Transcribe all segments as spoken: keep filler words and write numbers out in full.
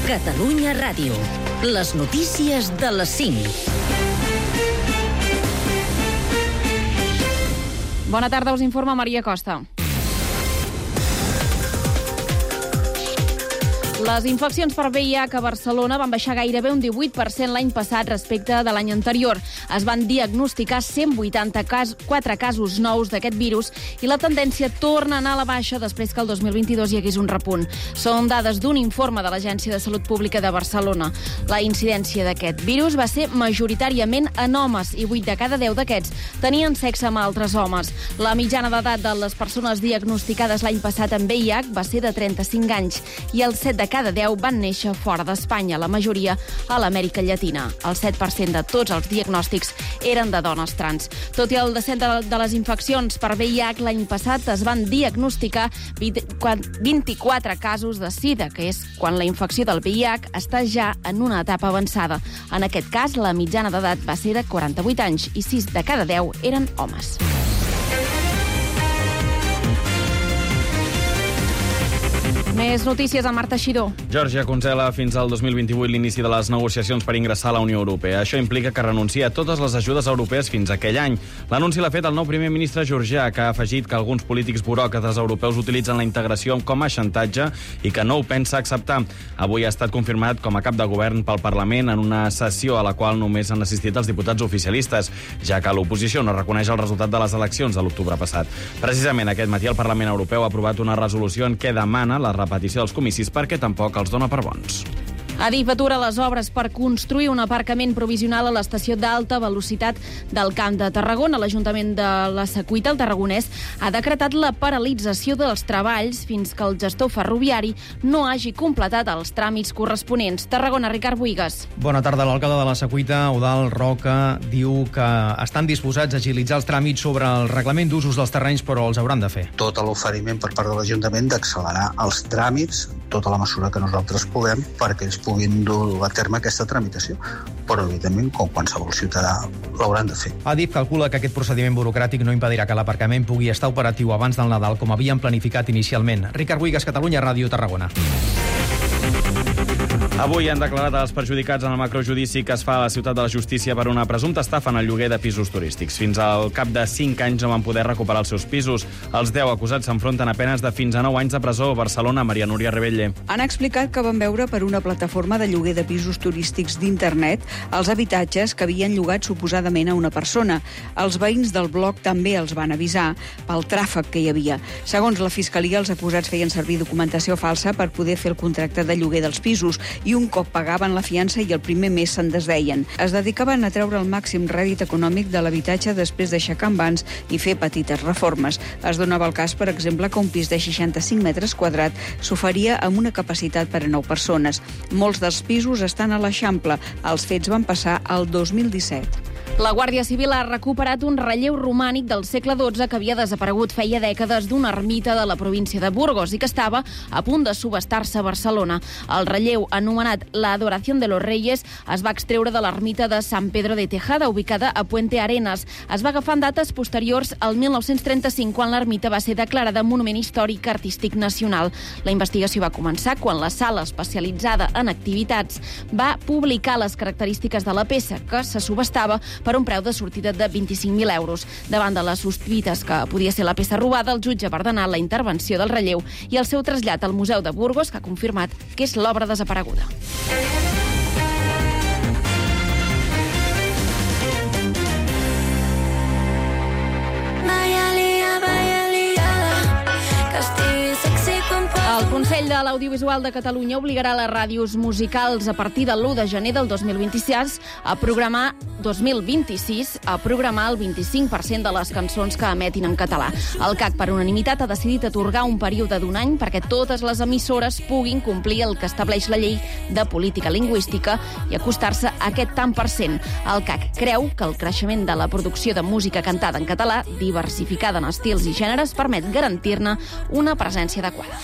Catalunya Ràdio. Les notícies de les cinc. Bona tarda, us informa Maria Costa. Les infeccions per V I H a Barcelona van baixar gairebé un divuit per cent l'any passat respecte de l'any anterior. Es van diagnosticar cent vuitanta-quatre casos nous d'aquest virus i la tendència torna a anar a la baixa després que el dos mil vint-i-dos hi hagués un repunt. Són dades d'un informe de l'Agència de Salut Pública de Barcelona. La incidència d'aquest virus va ser majoritàriament en homes i vuit de cada deu d'aquests tenien sexe amb altres homes. La mitjana d'edat de les persones diagnosticades l'any passat amb V I H va ser de trenta-cinc anys i el set de cada deu van néixer fora d'Espanya, la majoria a l'Amèrica Llatina. El set per cent de tots els diagnòstics eren de dones trans. Tot i el descens de les infeccions per V I H l'any passat es van diagnosticar vint-i-quatre casos de sida, que és quan la infecció del V I H està ja en una etapa avançada. En aquest cas, la mitjana d'edat va ser de quaranta-vuit anys i sis de cada deu eren homes. Més notícies a Marta Xidó. Geòrgia congela fins al dos mil vint-i-vuit l'inici de les negociacions per ingressar a la Unió Europea. Això implica que renuncia a totes les ajudes europees fins a aquell any. L'anunci l'ha fet el nou primer ministre georgià, que ha afegit que alguns polítics buròcrates europeus utilitzen la integració com a xantatge i que no ho pensa acceptar. Avui ha estat confirmat com a cap de govern pel Parlament en una sessió a la qual només han assistit els diputats oficialistes, ja que l'oposició no reconeix el resultat de les eleccions de l'octubre passat. Precisament aquest matí el Parlament Europeu ha aprovat una resolució en què demana la repetició dels comicis perquè tampoc els dona per bons. Adif atura les obres per construir un aparcament provisional a l'estació d'alta velocitat del Camp de Tarragona. L'Ajuntament de la Secuita, el tarragonès, ha decretat la paralització dels treballs fins que el gestor ferroviari no hagi completat els tràmits corresponents. Tarragona, Ricard Buigas. Bona tarda. L'alcalde de la Secuita, Eudald Roca, diu que estan disposats a agilitzar els tràmits sobre el reglament d'usos dels terrenys, però els hauran de fer. Tot l'oferiment per part de l'Ajuntament d'accelerar els tràmits, tota la mesura que nosaltres puguem, perquè ells puguin dur a terme aquesta tramitació. Però, evidentment, com qualsevol ciutadà, l'hauran de fer. Adif calcula que aquest procediment burocràtic no impedirà que l'aparcament pugui estar operatiu abans del Nadal, com havien planificat inicialment. Ricard Buigas, Catalunya Ràdio, Tarragona. Avui han declarat els perjudicats en el macrojudici que es fa a la Ciutat de la Justícia per una presumpta estafa en el lloguer de pisos turístics. Fins al cap de cinc anys no van poder recuperar els seus pisos. Els deu acusats s'enfronten a penes de fins a nou anys de presó. Barcelona, Maria Núria Rebelle. Han explicat que van veure per una plataforma de lloguer de pisos turístics d'internet els habitatges que havien llogat suposadament a una persona. Els veïns del bloc també els van avisar pel tràfic que hi havia. Segons la Fiscalia, els acusats feien servir documentació falsa per poder fer el contracte de lloguer dels pisos i un cop pagaven la fiança i el primer mes se'n desdeien. Es dedicaven a treure el màxim rèdit econòmic de l'habitatge després d'aixecar envans i fer petites reformes. Es donava el cas, per exemple, que un pis de seixanta-cinc metres quadrats s'oferia amb una capacitat per a nou persones. Molts dels pisos estan a l'Eixample. Els fets van passar el dos mil disset. La Guàrdia Civil ha recuperat un relleu romànic del segle dotze que havia desaparegut feia dècades d'una ermita de la província de Burgos i que estava a punt de subestar-se a Barcelona. El relleu, anomenat La Adoración de los Reyes, es va extreure de l'ermita de Sant Pedro de Tejada, ubicada a Puente Arenas. Es va agafar en dates posteriors al mil nou-cents trenta-cinc, quan l'ermita va ser declarada Monument Històric Artístic Nacional. La investigació va començar quan la sala especialitzada en activitats va publicar les característiques de la peça, que se subestava per un preu de sortida de vint-i-cinc mil euros. Davant de les sospites que podia ser la peça robada, el jutge va ordenar la intervenció del relleu i el seu trasllat al Museu de Burgos, que ha confirmat que és l'obra desapareguda. El Consell de l'Audiovisual de Catalunya obligarà les ràdios musicals a partir de l'u de gener del dos mil vint-i-sis a programar dos mil vint-i-sis a programar el vint-i-cinc per cent de les cançons que emetin en català. El C A C, per unanimitat, ha decidit atorgar un període d'un any perquè totes les emissores puguin complir el que estableix la llei de política lingüística i acostar-se a aquest tant per cent. El C A C creu que el creixement de la producció de música cantada en català, diversificada en estils i gèneres, permet garantir-ne una presència adequada.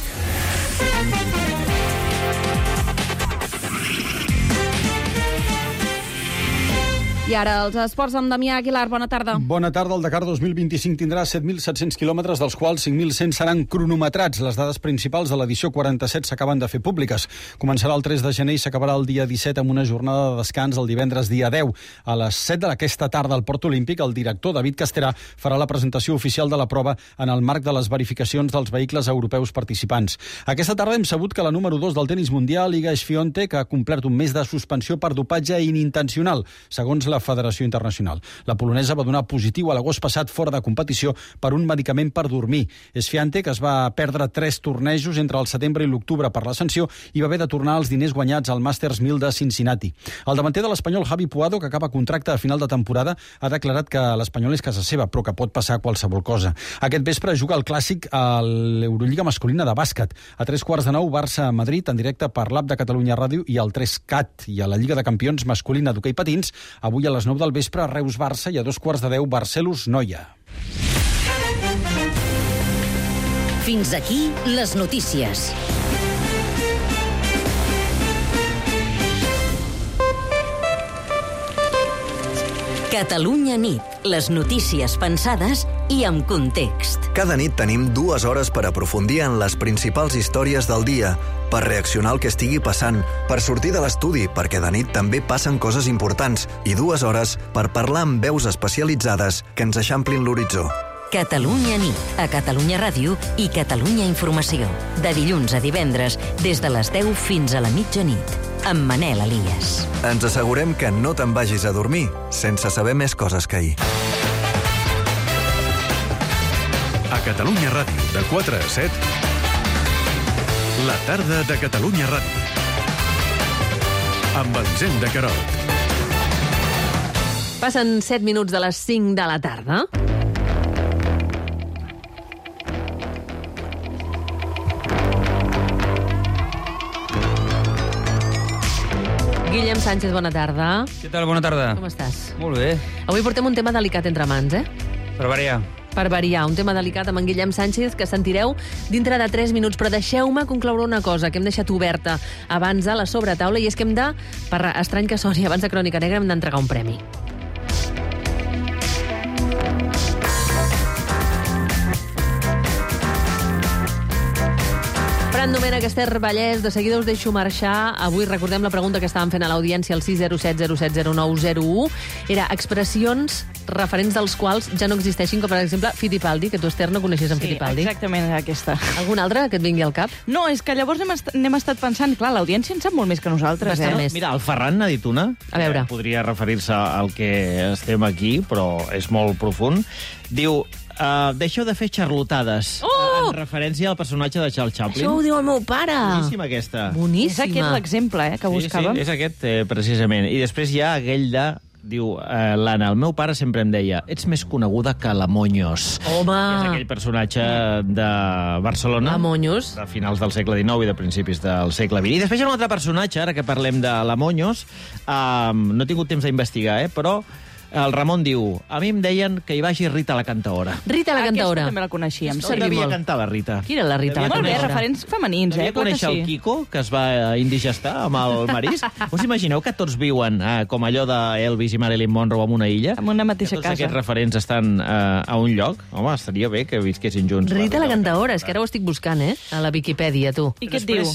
I ara els esports amb Damià Aguilar. Bona tarda. Bona tarda. El Dakar dos mil vint-i-cinc tindrà set mil set-cents quilòmetres, dels quals cinc mil cent seran cronometrats. Les dades principals de l'edició quaranta-set s'acaben de fer públiques. Començarà el tres de gener i s'acabarà el dia disset amb una jornada de descans el divendres dia deu. A les set d'aquesta tarda al Port Olímpic, el director David Casterà farà la presentació oficial de la prova en el marc de les verificacions dels vehicles europeus participants. Aquesta tarda hem sabut que la número dos del tenis mundial, Iga Swiatek, ha complert un mes de suspensió per dopatge inintencional, segons la Federació Internacional. La polonesa va donar positiu a l'agost passat fora de competició per un medicament per dormir. Swiatek es va perdre tres tornejos entre el setembre i l'octubre per la sanció i va haver de tornar els diners guanyats al Masters mil de Cincinnati. El davanter de l'espanyol Javi Puado, que acaba contracte a final de temporada, ha declarat que l'Espanyol és casa seva, però que pot passar qualsevol cosa. Aquest vespre juga el clàssic a l'Eurolliga masculina de bàsquet. A tres quarts de nou, Barça-Madrid, en directe per l'App de Catalunya Ràdio i el tres cat. I a la Lliga de Campions masculina d'hoquei patins, avui a les nou del vespre, Reus-Barça, i a dos quarts de deu, Barcelos-Noia. Fins aquí les notícies. Catalunya nit. Les notícies pensades i amb context. Cada nit tenim dues hores per aprofundir en les principals històries del dia, per reaccionar al que estigui passant, per sortir de l'estudi, perquè de nit també passen coses importants, i dues hores per parlar amb veus especialitzades que ens eixamplin l'horitzó. Catalunya nit, a Catalunya Ràdio i Catalunya Informació. De dilluns a divendres, des de les deu fins a la mitjanit, amb Manel Elias. Ens assegurem que no te'n vagis a dormir sense saber més coses que ahir. A Catalunya Ràdio, de quatre a set, la tarda de Catalunya Ràdio. Amb Elisenda Queralt. Passen set minuts de les cinc de la tarda. Guillem Sánchez, bona tarda. Què tal? Bona tarda. Com estàs? Molt bé. Avui portem un tema delicat entre mans, eh? Per variar. Per variar, un tema delicat amb en Guillem Sánchez que sentireu dintre de tres minuts, però deixeu-me concloure una cosa que hem deixat oberta abans a la sobretaula, i és que hem de, per estrany que soni, abans de Crònica Negra, hem d'entregar un premi. Fran Domènech, Esther Vallès, de seguida us deixo marxar. Avui recordem la pregunta que estàvem fent a l'audiència al sis zero set zero set zero nou zero u. Era expressions referents dels quals ja no existeixin, com per exemple Fittipaldi, que tu, Esther, no coneixies en sí, Fittipaldi. Exactament aquesta. Algun altre que et vingui al cap? No, és que llavors n'hem, est n'hem estat pensant, clar, l'audiència en sap molt més que nosaltres, Bastant eh? més. Mira, el Ferran n'ha dit una. A veure. Podria referir-se al que estem aquí, però és molt profund. Diu, uh, deixeu de fer xarlotades. Oh! En referència al personatge de Charles Chaplin. Això ho diu el meu pare. Boníssima aquesta. Boníssima. És aquest l'exemple, eh, que buscàvem. Sí, sí, és aquest, eh, precisament. I després hi ha aquell de... Diu, eh, l'Anna, el meu pare sempre em deia ets més coneguda que la Moños. Home! Que és aquell personatge de Barcelona. La Moños. De finals del segle dinou i de principis del segle vint. I després hi ha un altre personatge, ara que parlem de la Moños. Eh, no he tingut temps d'investigar, eh, però el Ramon diu, a mi em deien que hi vagi Rita la Cantaora. Rita la Cantaora. Aquesta també la coneixíem. On devia cantar la Rita? Qui era la Rita la Molt bé, Cantaora? referents femenins, eh? Devia conèixer el Quico, que es va indigestar amb el marisc. Us imagineu que tots viuen eh, com allò d'Elvis i Marilyn Monroe en una illa? En una mateixa que tots casa. aquests referents estan eh, a un lloc? Home, estaria bé que visquessin junts. Rita la Cantaora, és que ara ho estic buscant, eh? A la Viquipèdia, tu. I què et diu?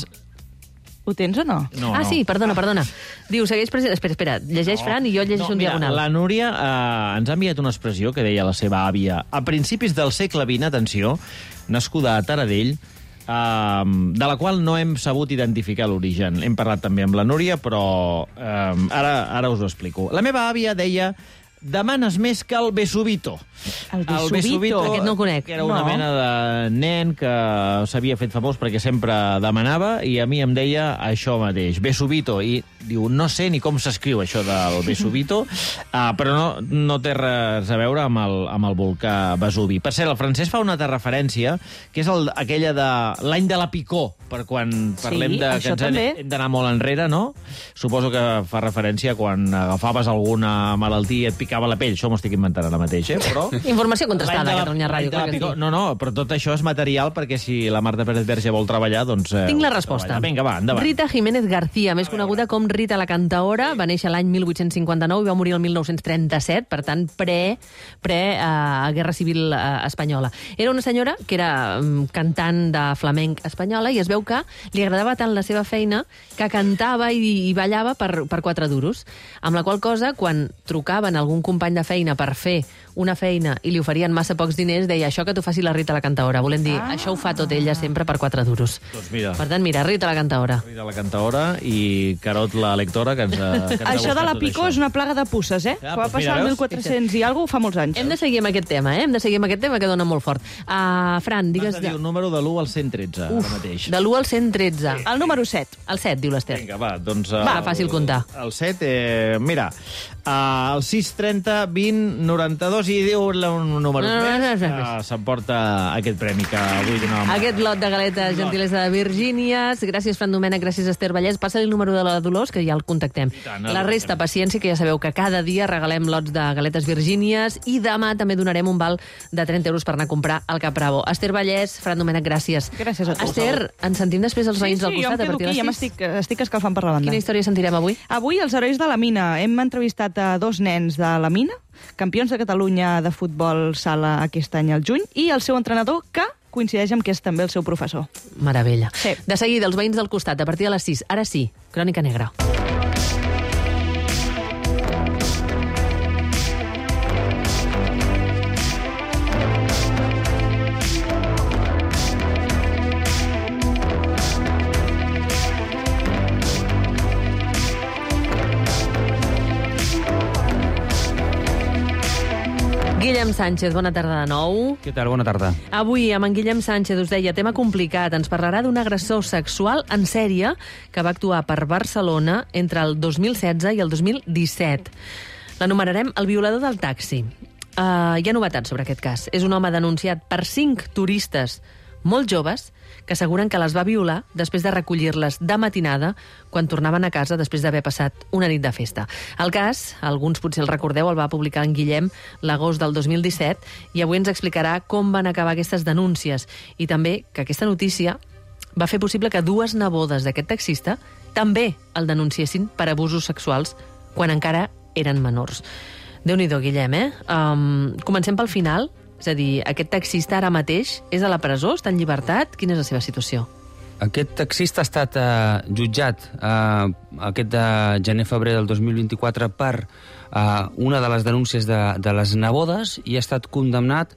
Ho tens o no? No, ah, no. sí, perdona, perdona. Diu, segueix present... Espera, espera, llegeix, Fran, i jo llegeixo no, un mira, diagonal. La Núria eh, ens ha enviat una expressió que deia la seva àvia. A principis del segle vint, atenció, nascuda a Taradell, eh, de la qual no hem sabut identificar l'origen. Hem parlat també amb la Núria, però eh, ara, ara us ho explico. La meva àvia deia... Demanes més que el Vesubito. El Vesubito? Aquest no el conec. Que era una No. mena de nen que s'havia fet famós perquè sempre demanava i a mi em deia això mateix, Vesubito. I diu, no sé ni com s'escriu això del Vesubito, uh, però no, no té res a veure amb el, amb el volcà Vesuvi. Per cert, el francès fa una altra referència, que és el, aquella de l'any de la picor, per quan parlem Sí, de això que ens també. hem d'anar molt enrere, no? Suposo que fa referència quan agafaves alguna malaltia i et picava la pell. Això m'ho estic inventant ara mateix, eh? Però... Informació contrastada L'any de a la- Catalunya Ràdio. l'any de la clar que picor- sí. No, no, però tot això és material perquè si la Marta Pérez Verge vol treballar, doncs... Eh, Tinc la vol resposta. treballar. Vinga, va, endavant. Rita Jiménez García, més coneguda com Rita la Cantaora va néixer l'any mil vuit-cents cinquanta-nou i va morir el mil nou-cents trenta-set, per tant, pre, pre uh, Guerra Civil uh, Espanyola. Era una senyora que era um, cantant de flamenc espanyola i es veu que li agradava tant la seva feina que cantava i, i ballava per, per quatre duros. Amb la qual cosa, quan trucaven a algun company de feina per fer una feina i li oferien massa pocs diners, deia això que t'ho faci la Rita la Cantaora. Volem dir, ah. això ho fa tot ella sempre per quatre duros. Doncs mira. Per tant, mira, Rita la Cantaora. Rita la Cantaora i Carot la lectora, que ens ha, que ens ha Això de la picó això. és una plaga de puces, eh? Ja, que va doncs passar mira, el mil quatre-cents i alguna cosa fa molts anys. Hem de seguir amb aquest tema, eh? Hem de seguir amb aquest tema que dona molt fort. Uh, Fran, digues... M'has de dir un número de l'u al cent tretze, Uf, ara mateix. de l'u al cent tretze. El número set. El set, diu l'Ester. Vinga, va, doncs... Va, fàcil comptar. El set, eh, mira, uh, el sis, trenta, vint, noranta-dos i diu un número No, no, no, més, no, no. uh, s'emporta aquest premi que avui donàvem. Aquest lot de galetes gentilesa de Virgínies. Gràcies, Fran Domènech, gràcies, Esther Vallès. Passa el número de la Dolors, que ja el contactem. tant, La resta, paciència, que ja sabeu que cada dia regalem lots de galetes Virgínies i demà també donarem un val de trenta euros per anar a comprar al Cap Bravo. Esther Vallès, Fran Domènech, gràcies. Gràcies a tu. Esther, ens sentim després els veïns sí, del sí, costat a jo em partir quedo de aquí, ja les sis? m'estic estic escalfant per la banda. Quina història sentirem avui? Avui, els herois de la mina. Hem entrevistat a dos nens de la mina, campions de Catalunya de futbol sala aquest any al juny, i el seu entrenador, que coincideix amb que és també el seu professor. Meravella. Sí. De seguida, els veïns del costat, a partir de les sis. Ara sí, Crònica Negra. Guillem Sánchez, bona tarda de nou. Què tal? Bona tarda. Avui, amb en Guillem Sánchez, us deia, tema complicat. Ens parlarà d'un agressor sexual en sèrie que va actuar per Barcelona entre el dos mil setze i el dos mil disset. L'anomenarem el violador del taxi. Uh, hi ha novetats sobre aquest cas. És un home denunciat per cinc turistes molt joves que asseguren que les va violar després de recollir-les de matinada quan tornaven a casa després d'haver passat una nit de festa. El cas, alguns potser el recordeu, el va publicar en Guillem l'agost del dos mil disset i avui ens explicarà com van acabar aquestes denúncies i també que aquesta notícia va fer possible que dues nebodes d'aquest taxista també el denunciessin per abusos sexuals quan encara eren menors. Déu-n'hi-do, Guillem, eh? Um, comencem pel final. És a dir, aquest taxista ara mateix és a la presó, està en llibertat? Quina és la seva situació? Aquest taxista ha estat eh, jutjat eh, aquest de gener-febrer del dos mil vint-i-quatre per eh, una de les denúncies de, de les nebodes i ha estat condemnat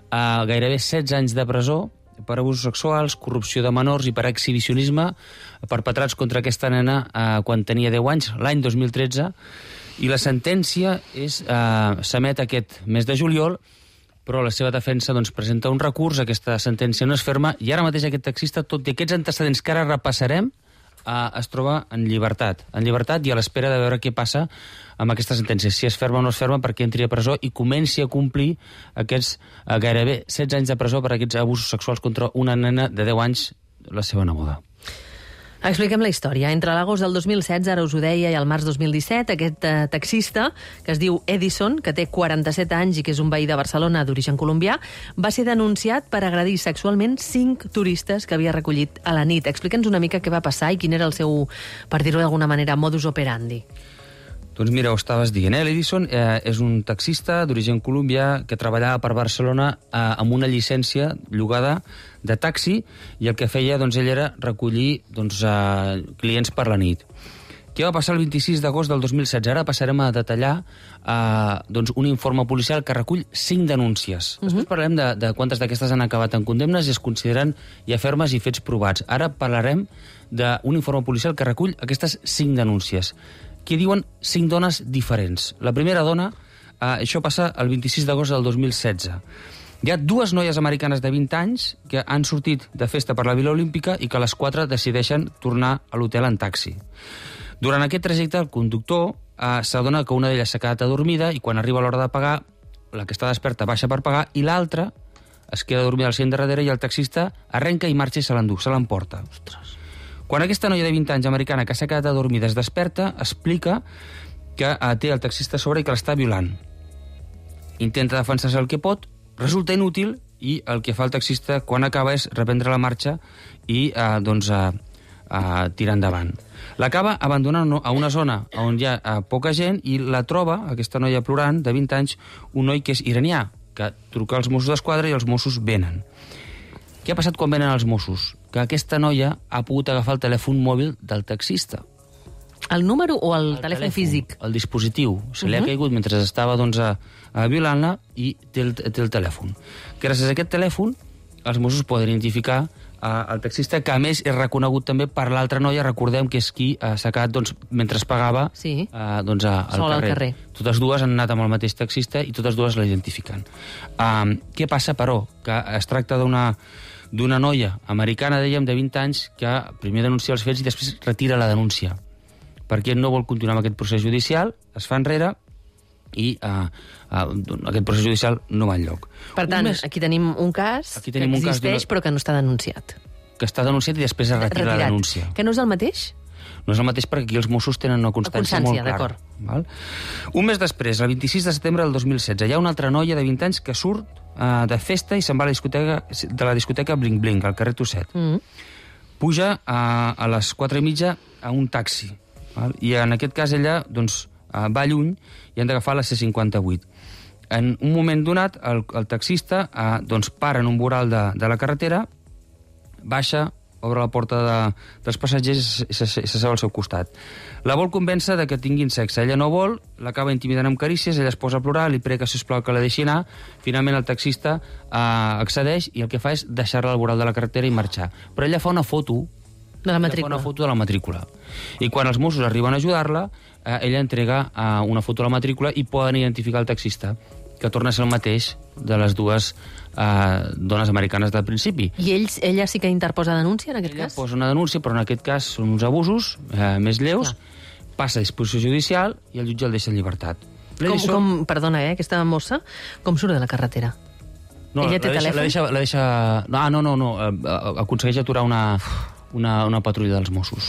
a gairebé setze anys de presó per abusos sexuals, corrupció de menors i per exhibicionisme perpetrats contra aquesta nena eh, quan tenia deu anys, l'any dos mil tretze, i la sentència és eh, s'emet aquest mes de juliol, però la seva defensa doncs, presenta un recurs, aquesta sentència no és ferma, i ara mateix aquest taxista, tot i aquests antecedents que ara repassarem, eh, es troba en llibertat, en llibertat i a l'espera de veure què passa amb aquesta sentència, si és ferma o no és ferma, perquè entri a presó i comenci a complir aquests eh, gairebé setze anys de presó per aquests abusos sexuals contra una nena de deu anys, la seva neboda. Expliquem la història. Entre l'agost del dos mil setze, ara us ho deia, i el març dos mil disset, aquest eh, taxista, que es diu Edison, que té quaranta-set anys i que és un veí de Barcelona d'origen colombià, va ser denunciat per agredir sexualment cinc turistes que havia recollit a la nit. Explica'ns una mica què va passar i quin era el seu, per dir-ho d'alguna manera, modus operandi. Doncs mira, ho estaves dient, eh? L'Edison eh, és un taxista d'origen colombià que treballava per Barcelona eh, amb una llicència llogada de taxi i el que feia doncs, ell era recollir doncs, eh, clients per la nit. Què va passar el vint-i-sis d'agost del dos mil setze? Ara passarem a detallar eh, doncs, un informe policial que recull cinc denúncies. Uh-huh. Després parlarem de, de quantes d'aquestes han acabat en condemnes i es consideren ja fermes i fets provats. Ara parlarem d'un informe policial que recull aquestes cinc denúncies, que diuen cinc dones diferents. La primera dona, eh, això passa el vint-i-sis d'agost del dos mil setze. Hi ha dues noies americanes de vint anys que han sortit de festa per la Vila Olímpica i que les quatre decideixen tornar a l'hotel en taxi. Durant aquest trajecte, el conductor eh, s'adona que una d'elles s'ha quedat adormida i quan arriba l'hora de pagar, la que està desperta baixa per pagar i l'altra es queda dormida al cent darrere i el taxista arrenca i marxa i se l'endú, se l'emporta. Ostres. Quan aquesta noia de vint anys americana que s'ha quedat adormida es desperta, explica que eh, té el taxista a sobre i que l'està violant. Intenta defensar-se el que pot, resulta inútil i el que fa el taxista quan acaba és reprendre la marxa i eh, doncs, eh, uh, tirar endavant. L'acaba abandonant a una zona on hi ha uh, poca gent i la troba, aquesta noia plorant, de vint anys, un noi que és iranià, que truca als Mossos d'Esquadra i els Mossos venen. Què ha passat quan venen els Mossos? Que aquesta noia ha pogut agafar el telèfon mòbil del taxista. El número o el, el telèfon, telèfon físic? El dispositiu. Se li uh -huh. ha caigut mentre estava doncs, a, a violant-la i té el, té el telèfon. Gràcies a aquest telèfon, els Mossos poden identificar uh, el taxista, que a més és reconegut també per l'altra noia, recordem que és qui uh, s'ha quedat doncs, mentre es pagava sí. uh, doncs, a, al, Sol carrer. al carrer. Totes dues han anat amb el mateix taxista i totes dues la identifiquen. Uh, què passa, però? Que es tracta d'una d'una noia americana, dèiem, de vint anys, que primer denuncia els fets i després retira la denúncia, perquè no vol continuar amb aquest procés judicial, es fa enrere i uh, uh, aquest procés judicial no va enlloc. Per tant, més... aquí tenim un cas aquí tenim que un existeix cas però que no està denunciat. Que està denunciat i després es retira Retirat. la denúncia. Que no és el mateix? No és el mateix perquè aquí els Mossos tenen una constància, constància molt clara. Val? Un mes després, el vint-i-sis de setembre del dos mil setze, hi ha una altra noia de vint anys que surt uh, de festa i se'n va a la discoteca, de la discoteca Bling Bling, al carrer Tosset. Mm. Puja a, a les quatre i mitja a un taxi. Val? I en aquest cas ella doncs, uh, va lluny i han d'agafar la C cinquanta-vuit. En un moment donat, el, el taxista uh, doncs, para en un voral de, de la carretera, baixa, obre la porta de, dels passatgers i s'asseu al seu costat. La vol convèncer de que tinguin sexe. Ella no vol, l'acaba intimidant amb carícies, ella es posa a plorar, li prega, sisplau, que la deixi anar. Finalment el taxista eh, accedeix i el que fa és deixar-la al voral de la carretera i marxar. Però ella fa una foto de la matrícula. Fa una foto de la matrícula. I quan els Mossos arriben a ajudar-la, eh, ella entrega eh, una foto de la matrícula i poden identificar el taxista, que torna a ser el mateix de les dues eh, dones americanes del principi. I ells, ella sí que interposa denúncia, en aquest ella cas? Ella posa una denúncia, però en aquest cas són uns abusos eh, més lleus, clar. Passa a disposició judicial i el jutge el deixa en llibertat. Com, com, perdona, eh, aquesta mossa, com surt de la carretera? No, ella té la deixa, telèfon? La deixa, la deixa... Ah, no, no, no. Aconsegueix aturar una, una, una patrulla dels Mossos.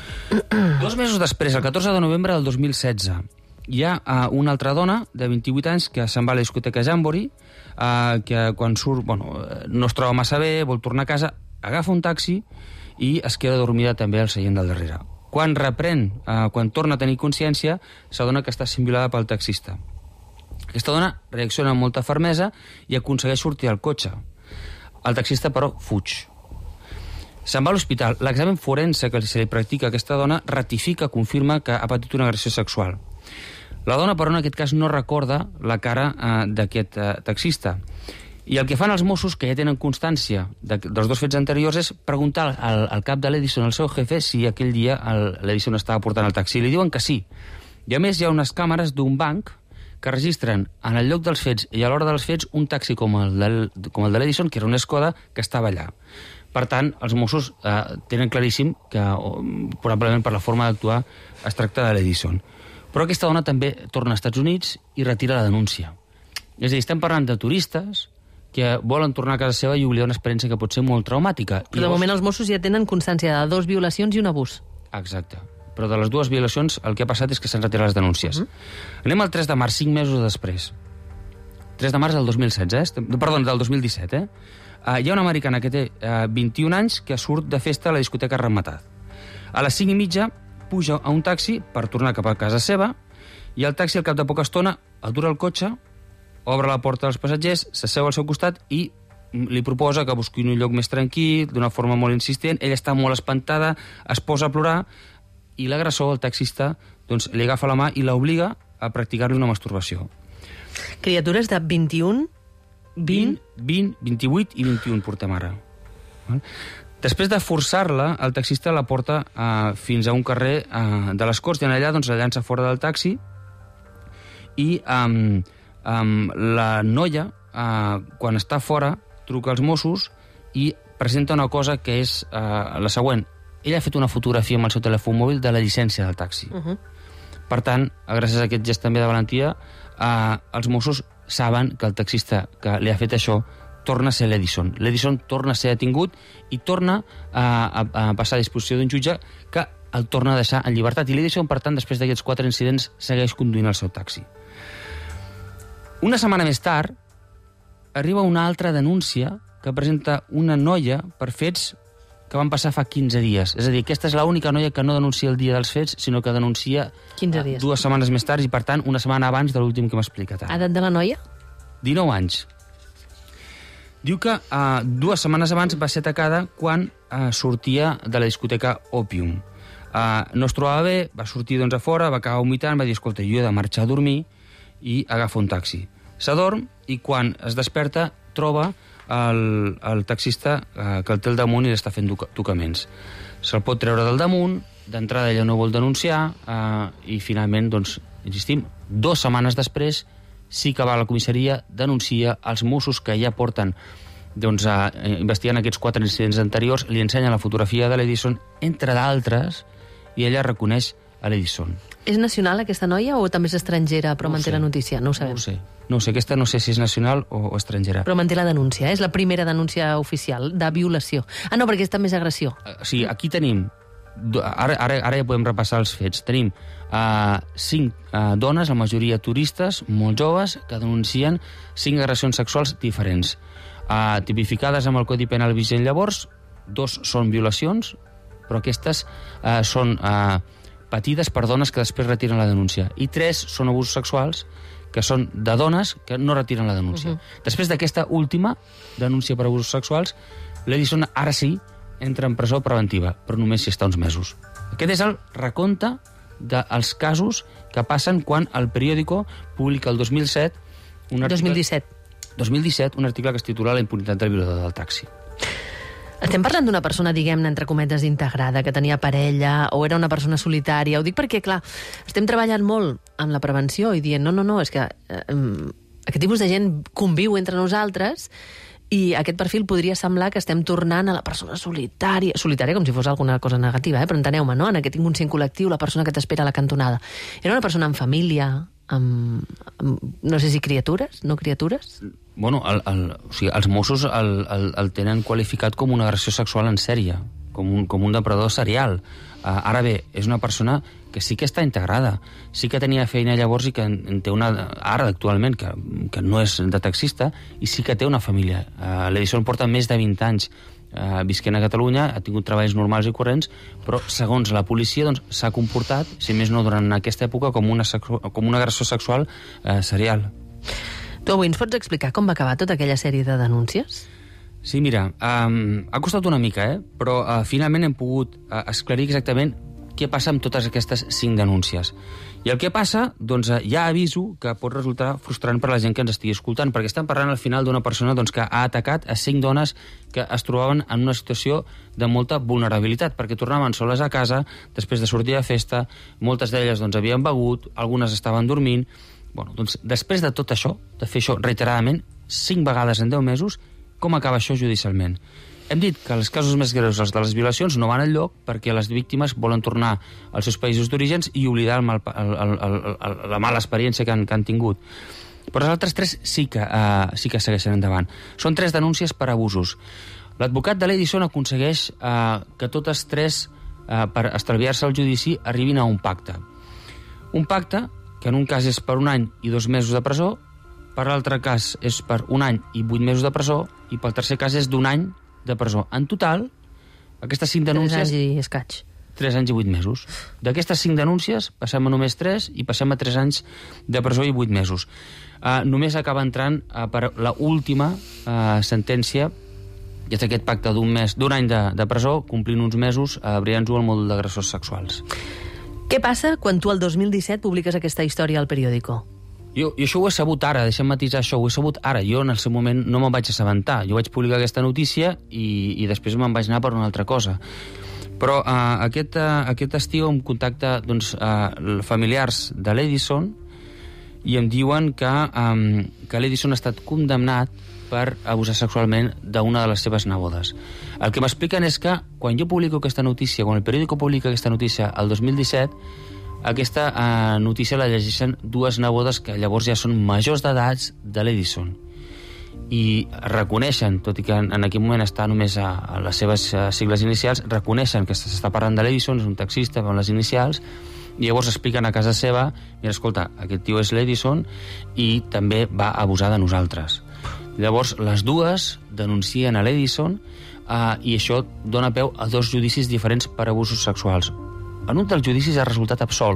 Dos mesos després, el catorze de novembre del dos mil setze, hi ha uh, una altra dona de vint-i-vuit anys que se'n va a la discoteca Jamboree, uh, que quan surt, bueno, no es troba massa bé, vol tornar a casa, agafa un taxi i es queda dormida també al seient del darrere. Quan reprèn, uh, quan torna a tenir consciència, s'adona que està sent violada pel taxista. Aquesta dona reacciona amb molta fermesa i aconsegueix sortir al cotxe. El taxista, però, fuig. Se'n va a l'hospital. L'examen forense que se li practica a aquesta dona ratifica, confirma que ha patit una agressió sexual. La dona, però, en aquest cas no recorda la cara eh, d'aquest eh, taxista. I el que fan els Mossos, que ja tenen constància de, dels dos fets anteriors, és preguntar al, al cap de l'Edison, al seu jefe, si aquell dia l'Edison estava portant el taxi. I li diuen que sí. I a més hi ha unes càmeres d'un banc que registren en el lloc dels fets i a l'hora dels fets un taxi com el de, com el de l'Edison, que era una Skoda, que estava allà. Per tant, els Mossos eh, tenen claríssim que, o, probablement per la forma d'actuar, es tracta de l'Edison. Però aquesta dona també torna als Estats Units i retira la denúncia. És a dir, estem parlant de turistes que volen tornar a casa seva i oblidar una experiència que pot ser molt traumàtica. Però de llavors... moment els Mossos ja tenen constància de dues violacions i un abús. Exacte. Però de les dues violacions el que ha passat és que s'han retirat les denúncies. Uh -huh. Anem al tres de març, cinc mesos després. tres de març del dos mil setze, eh? Perdó, del dos mil disset, eh? Uh, hi ha una americana que té uh, vint-i-un anys que surt de festa a la discoteca Rematat. A les cinc i mitja puja a un taxi per tornar cap a casa seva i el taxi al cap de poca estona atura el cotxe, obre la porta dels passatgers, s'asseu al seu costat i li proposa que busqui un lloc més tranquil, d'una forma molt insistent. Ella està molt espantada, es posa a plorar i l'agressor, el taxista, doncs, li agafa la mà i l'obliga a practicar-li una masturbació. Criatures de vint-i-un, vint... vint, vint-i-vuit i vint-i-un portem ara. Després de forçar-la, el taxista la porta uh, fins a un carrer uh, de les Corts i en allà doncs, la llança fora del taxi i um, um, la noia, uh, quan està fora, truca als Mossos i presenta una cosa que és uh, la següent. Ella ha fet una fotografia amb el seu telèfon mòbil de la llicència del taxi. Uh -huh. Per tant, gràcies a aquest gest també de valentia, uh, els Mossos saben que el taxista que li ha fet això torna a ser l'Edison. L'Edison torna a ser detingut i torna a, a, a passar a disposició d'un jutge que el torna a deixar en llibertat. I l'Edison, per tant, després d'aquests quatre incidents, segueix conduint el seu taxi. Una setmana més tard, arriba una altra denúncia que presenta una noia per fets que van passar fa quinze dies. És a dir, aquesta és l'única noia que no denuncia el dia dels fets, sinó que denuncia quinze dies. dues setmanes més tard i, per tant, una setmana abans de l'últim que m'ha explicat. Edat de la noia? dinou anys. Diu que uh, dues setmanes abans va ser atacada quan uh, sortia de la discoteca Opium. Uh, no es trobava bé, va sortir doncs, a fora, va acabar vomitant, va dir, escolta, jo he de marxar a dormir i agafa un taxi. S'adorm i quan es desperta troba el, el taxista uh, que el té al damunt i l'està fent tocaments. Se'l pot treure del damunt, d'entrada ella no vol denunciar uh, i finalment, doncs, insistim, dues setmanes després sí que va a la comissaria, denuncia, els Mossos que ja porten doncs, a, investigant aquests quatre incidents anteriors, li ensenyen la fotografia de l'Edison, entre d'altres, i ella reconeix a l'Edison. És nacional aquesta noia o també és estrangera però no manté sé. La notícia? No ho sabem. No ho sé. No ho sé, aquesta no sé si és nacional o, o estrangera. Però manté la denúncia, eh? És la primera denúncia oficial de violació. Ah, no, perquè és també és agressió. Uh, o sigui, aquí tenim, ara, ara, ara ja podem repassar els fets, tenim uh, cinc uh, dones, la majoria turistes, molt joves, que denuncien cinc agressions sexuals diferents. Uh, tipificades amb el Codi Penal vigent llavors, dos són violacions, però aquestes uh, són uh, patides per dones que després retiren la denúncia. I tres són abusos sexuals, que són de dones que no retiren la denúncia. Uh-huh. Després d'aquesta última denúncia per abusos sexuals, l'Edison ara sí entra en presó preventiva, però només si està uns mesos. Aquest és el recompte dels casos que passen quan el periòdico publica el dos mil set un article... dos mil disset. dos mil disset, un article que es titula La impunitat del violador del taxi. Estem parlant d'una persona, diguem-ne, entre cometes, integrada, que tenia parella, o era una persona solitària. Ho dic perquè, clar, estem treballant molt amb la prevenció i dient, no, no, no, és que eh, aquest tipus de gent conviu entre nosaltres i aquest perfil podria semblar que estem tornant a la persona solitària, solitària com si fos alguna cosa negativa, eh? Però enteneu-me, no? En aquest inconscient col·lectiu, la persona que t'espera a la cantonada. Era una persona amb família, amb, amb no sé si criatures, no criatures? Bueno, el, el, o sigui, els Mossos el, el, el tenen qualificat com una agressió sexual en sèrie, com un, com un depredador serial. Uh, ara bé, és una persona que sí que està integrada, sí que tenia feina llavors i que en, en té una, ara actualment, que, que no és de taxista, i sí que té una família. Uh, L'Edison porta més de vint anys uh, visquent a Catalunya, ha tingut treballs normals i corrents, però segons la policia doncs, s'ha comportat, si més no durant aquesta època, com una, com una agressió sexual uh, serial. Tu avui ens pots explicar com va acabar tota aquella sèrie de denúncies? Sí, mira, um, ha costat una mica, eh? Però uh, finalment hem pogut uh, esclarir exactament què passa amb totes aquestes cinc denúncies. I el que passa, doncs uh, ja aviso que pot resultar frustrant per la gent que ens estigui escoltant, perquè estem parlant al final d'una persona doncs, que ha atacat a cinc dones que es trobaven en una situació de molta vulnerabilitat, perquè tornaven soles a casa després de sortir a festa, moltes d'elles doncs, havien begut, algunes estaven dormint. Bueno, doncs, després de tot això, de fer això reiteradament, cinc vegades en deu mesos, com acaba això judicialment? Hem dit que els casos més greus, els de les violacions, no van enlloc perquè les víctimes volen tornar als seus països d'orígens i oblidar el mal, el, el, el, el, la mala experiència que han, que han tingut. Però els altres tres sí que, uh, sí que segueixen endavant. Són tres denúncies per abusos. L'advocat de l'Edison aconsegueix uh, que totes tres, uh, per estalviar-se el judici, arribin a un pacte. Un pacte que en un cas és per un any i dos mesos de presó, per l'altre cas és per un any i vuit mesos de presó, i pel tercer cas és d'un any de presó. En total, aquestes cinc denúncies... Tres anys i escaig. Tres anys i vuit mesos. D'aquestes cinc denúncies passem a només tres i passem a tres anys de presó i vuit mesos. Uh, només acaba entrant uh, per la última uh, sentència, que és aquest pacte d'un mes, d'un any de, de presó, complint uns mesos, uh, abriant-ho al mòdul d'agressors sexuals. Què passa quan tu el dos mil disset publiques aquesta història al periòdico? Jo, jo això ho he sabut ara, deixa'm matisar això, ho he sabut ara. Jo en el seu moment no me'n vaig assabentar. Jo vaig publicar aquesta notícia i, i després me'n vaig anar per una altra cosa. Però uh, aquest, uh, aquest estiu em contacta doncs, uh, familiars de l'Edison i em diuen que, um, que l'Edison ha estat condemnat per abusar sexualment d'una de les seves nebodes. El que m'expliquen és que quan jo publico aquesta notícia, quan el periòdico publica aquesta notícia el dos mil disset, aquesta eh, notícia la llegeixen dues nebodes que llavors ja són majors d'edats de l'Edison. I reconeixen, tot i que en, en aquell moment està només a, a les seves a, sigles inicials, reconeixen que s'està parlant de l'Edison, és un taxista amb les inicials, i llavors expliquen a casa seva, mira, escolta, aquest tio és l'Edison i també va abusar de nosaltres. Llavors, les dues denuncien a l'Edison, uh, i això dona peu a dos judicis diferents per abusos sexuals. En un dels judicis ha resultat absolt.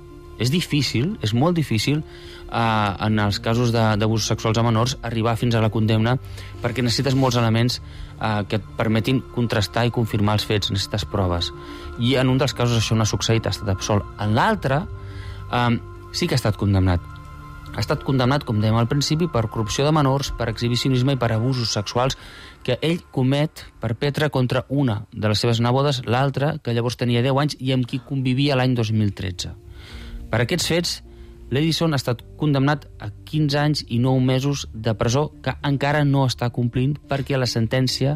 És difícil, és molt difícil, uh, en els casos d'abusos sexuals a menors, arribar fins a la condemna, perquè necessites molts elements uh, que et permetin contrastar i confirmar els fets, necessites proves. I en un dels casos això no ha succeït, ha estat absolt. En l'altre, uh, sí que ha estat condemnat. Ha estat condemnat, com dèiem al principi, per corrupció de menors, per exhibicionisme i per abusos sexuals que ell comet perpetre contra una de les seves nebodes, l'altra, que llavors tenia deu anys i amb qui convivia l'any dos mil tretze. Per aquests fets, l'Edison ha estat condemnat a quinze anys i nou mesos de presó que encara no està complint perquè la sentència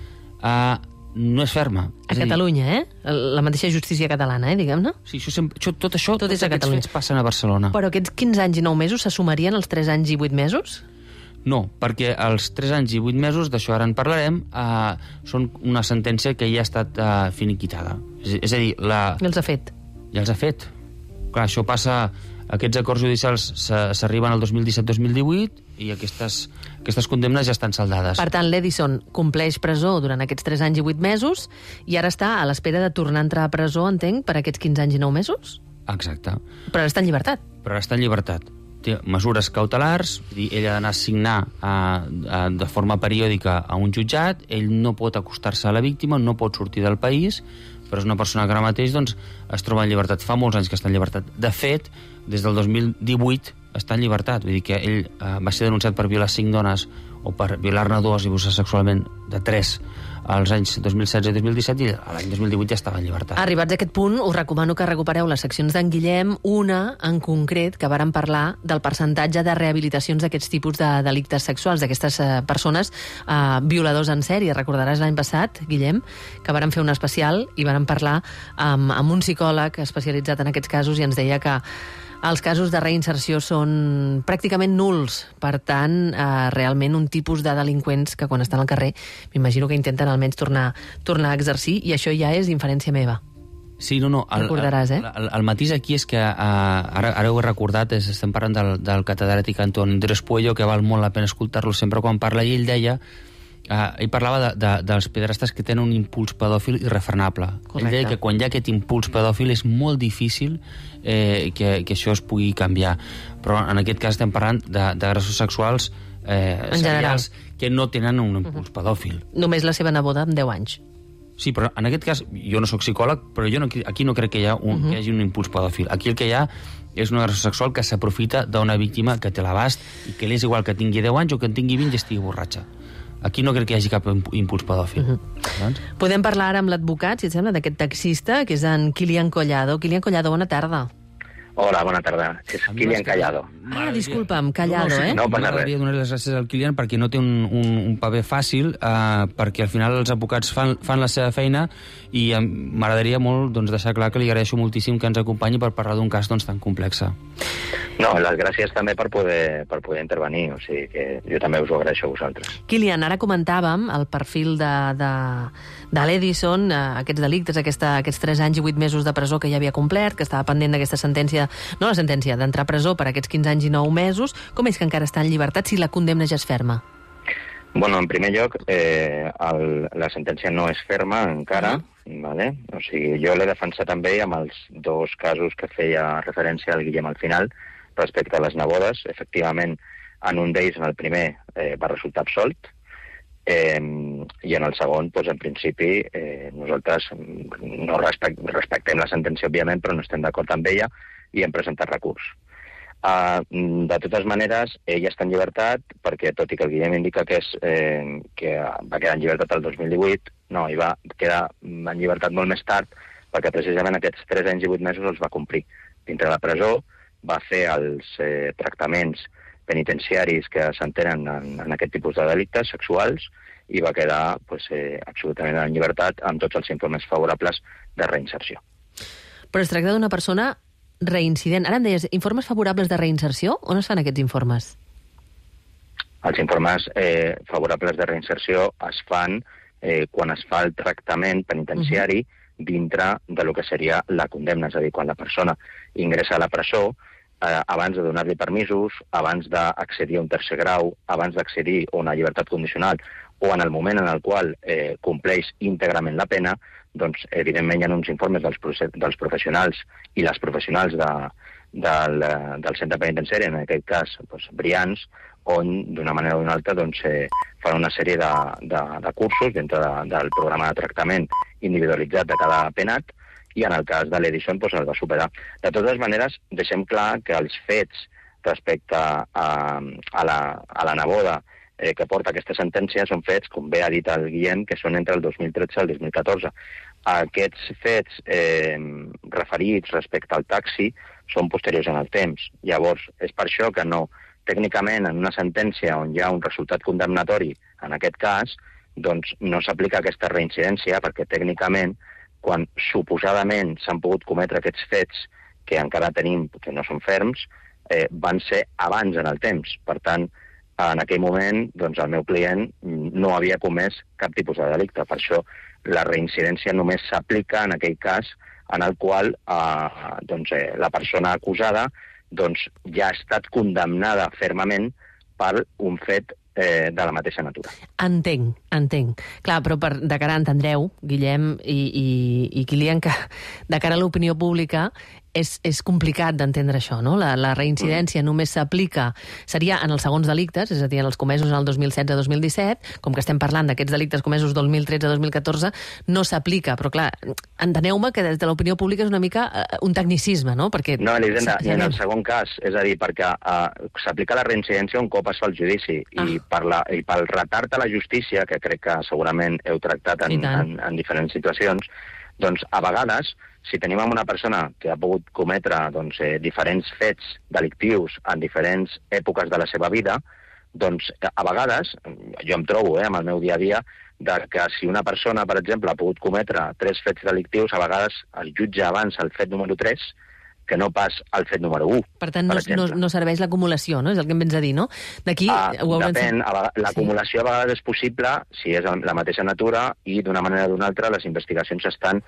eh, no és ferma. A és Catalunya, dir... eh? La mateixa justícia catalana, eh, diguem-ne? Sí, això sempre, això, tot això, tot tots aquests fets passen a Barcelona. Però aquests quinze anys i nou mesos se sumarien als tres anys i vuit mesos? No, perquè els tres anys i vuit mesos, d'això ara en parlarem, eh, són una sentència que ja ha estat eh, finiquitada. És, és a dir, la... Ja els ha fet. Ja els ha fet. Clar, això passa... Aquests acords judicials s'arriben al dos mil disset dos mil divuit i aquestes, aquestes condemnes ja estan saldades. Per tant, l'Edison compleix presó durant aquests tres anys i vuit mesos i ara està a l'espera de tornar a entrar a presó, entenc, per aquests quinze anys i nou mesos? Exacte. Però ara està en llibertat. Però ara està en llibertat. Té mesures cautelars, dir, ell ha d'anar a signar a, a, de forma periòdica a un jutjat, ell no pot acostar-se a la víctima, no pot sortir del país, però és una persona que ara mateix doncs, es troba en llibertat. Fa molts anys que està en llibertat. De fet, des del dos mil divuit està en llibertat. Vull dir que ell eh, va ser denunciat per violar cinc dones o per violar-ne dues i abusar sexualment de tres als anys dos mil setze i dos mil disset i l'any dos mil divuit ja estava en llibertat. Arribats a aquest punt, us recomano que recupereu les seccions d'en Guillem, una en concret que vàrem parlar del percentatge de rehabilitacions d'aquests tipus de delictes sexuals, d'aquestes eh, persones eh, violadors en sèrie. Recordaràs l'any passat, Guillem, que vàrem fer un especial i vàrem parlar amb, amb un psicòleg especialitzat en aquests casos i ens deia que els casos de reinserció són pràcticament nuls. Per tant, eh, realment un tipus de delinqüents que quan estan al carrer m'imagino que intenten almenys tornar, tornar a exercir i això ja és inferència meva. Sí, no, no. El, Recordaràs, eh? El, el, el matís aquí és que, uh, ara, ara ho he recordat, és, estem parlant del, del catedràtic Antoni Andrés Puello, que val molt la pena escoltar-lo sempre quan parla, i ell deia... Uh, ell parlava de, de, dels pederastes que tenen un impuls pedòfil irrefrenable. Correcte. Ell deia que quan hi ha aquest impuls pedòfil és molt difícil eh, que, que això es pugui canviar. Però en aquest cas estem parlant d'agressors sexuals eh, serials que no tenen un impuls uh-huh. pedòfil. Només la seva neboda amb deu anys. Sí, però en aquest cas, jo no sóc psicòleg, però jo no, aquí no crec que hi, ha un, uh-huh. que hi hagi un impuls pedòfil. Aquí el que hi ha és un agressor sexual que s'aprofita d'una víctima que té l'abast i que li és igual que tingui deu anys o que en tingui vint i estigui borratxa. Aquí no crec que hi hagi cap impuls pedòfil. Uh-huh. doncs? Podem parlar ara amb l'advocat, si et sembla, d'aquest taxista, que és en Kilian Collado. Kilian Collado, bona tarda. Hola, bona tarda. És Kilian Collado. Ah, disculpa'm, Collado, no, no, eh? No passa res. M'agradaria donar les gràcies al Kilian perquè no té un, un, un paper fàcil, eh, perquè al final els advocats fan, fan la seva feina i eh, m'agradaria molt doncs, deixar clar que li agraeixo moltíssim que ens acompanyi per parlar d'un cas doncs, tan complex. No, les gràcies també per poder, per poder intervenir, o sigui que jo també us ho agraeixo a vosaltres. Kilian, ara comentàvem el perfil de, de, de l'Edison, eh, aquests delictes, aquesta, aquests tres anys i vuit mesos de presó que ja havia complert, que estava pendent d'aquesta sentència, no la sentència, d'entrar a presó per aquests quinze anys i nou mesos. Com és que encara està en llibertat si la condemna ja és ferma? Bueno, en primer lloc, eh, el, la sentència no és ferma encara, uh-huh. vale? O sigui, jo l'he defensat també amb els dos casos que feia referència al Guillem al final, respecte a les nebodes. Efectivament, en un d'ells, en el primer, eh, va resultar absolt, eh, i en el segon, doncs, en principi, eh, nosaltres no respect, respectem la sentència, òbviament, però no estem d'acord amb ella i hem presentat recurs. Uh, de totes maneres, ell està en llibertat perquè, tot i que el Guillem indica que, és, eh, que va quedar en llibertat el dos mil divuit, no, i va quedar en llibertat molt més tard perquè precisament aquests tres anys i vuit mesos els va complir. Dintre la presó va fer els eh, tractaments penitenciaris que s'entenen en, en aquest tipus de delictes sexuals i va quedar pues, eh, absolutament en llibertat amb tots els informes favorables de reinserció. Però es tracta d'una persona reincident. Ara em deies, informes favorables de reinserció? On es fan aquests informes? Els informes eh, favorables de reinserció es fan eh, quan es fa el tractament penitenciari uh-huh. dintre de lo que seria la condemna, és a dir, quan la persona ingressa a la presó, eh, abans de donar-li permisos, abans d'accedir a un tercer grau, abans d'accedir a una llibertat condicional o en el moment en el qual eh, compleix íntegrament la pena, doncs, evidentment, hi ha uns informes dels, dels professionals i les professionals de, del, del centre penitenciari, en aquest cas, doncs, Brians, on, d'una manera o d'una altra, doncs, eh, fan una sèrie de, de, de cursos dintre de, del programa de tractament individualitzat de cada penat, i en el cas de l'Edison doncs, el va superar. De totes maneres, deixem clar que els fets respecte a, a, la, a la neboda eh, que porta aquesta sentència són fets, com bé ha dit el Guillem, que són entre el dos mil tretze i el dos mil catorze. Aquests fets eh, referits respecte al taxi són posteriors en el temps. Llavors, és per això que no, tècnicament, en una sentència on hi ha un resultat condemnatori, en aquest cas, doncs no s'aplica aquesta reincidència, perquè tècnicament, quan suposadament s'han pogut cometre aquests fets que encara tenim, que no són ferms, eh, van ser abans en el temps. Per tant, en aquell moment, doncs, el meu client no havia comès cap tipus de delicte. Per això, la reincidència només s'aplica en aquell cas en el qual eh, doncs, eh, la persona acusada doncs, ja ha estat condemnada fermament per un fet eh, de la mateixa natura. Entenc, entenc. Clar, però per, de cara, entendreu, Guillem i, i, i Kilian, que de cara a l'opinió pública és, és complicat d'entendre això, no? La, la reincidència mm. només s'aplica, seria en els segons delictes, és a dir, en els comesos en el dos mil setze dos mil disset, com que estem parlant d'aquests delictes comesos dos mil tretze dos mil catorze, no s'aplica, però clar, enteneu-me que des de l'opinió pública és una mica uh, un tecnicisme, no? Perquè... No, Elisenda, ni en el segon cas, és a dir, perquè uh, s'aplica la reincidència un cop es fa el judici, ah. i, per la, i pel retard a la justícia, que crec que segurament heu tractat en, en, en diferents situacions, doncs a vegades, si tenim una persona que ha pogut cometre doncs, eh, diferents fets delictius en diferents èpoques de la seva vida, doncs a vegades, jo em trobo eh, amb el meu dia a dia, de que si una persona, per exemple, ha pogut cometre tres fets delictius, a vegades es jutja abans el fet número tres que no pas el fet número u. Per tant, per no, no, no serveix l'acumulació, no? És el que em vens a dir, no? D'aquí... Ah, depèn, l'acumulació sí. a vegades és possible si és la mateixa natura i d'una manera o d'una altra les investigacions estan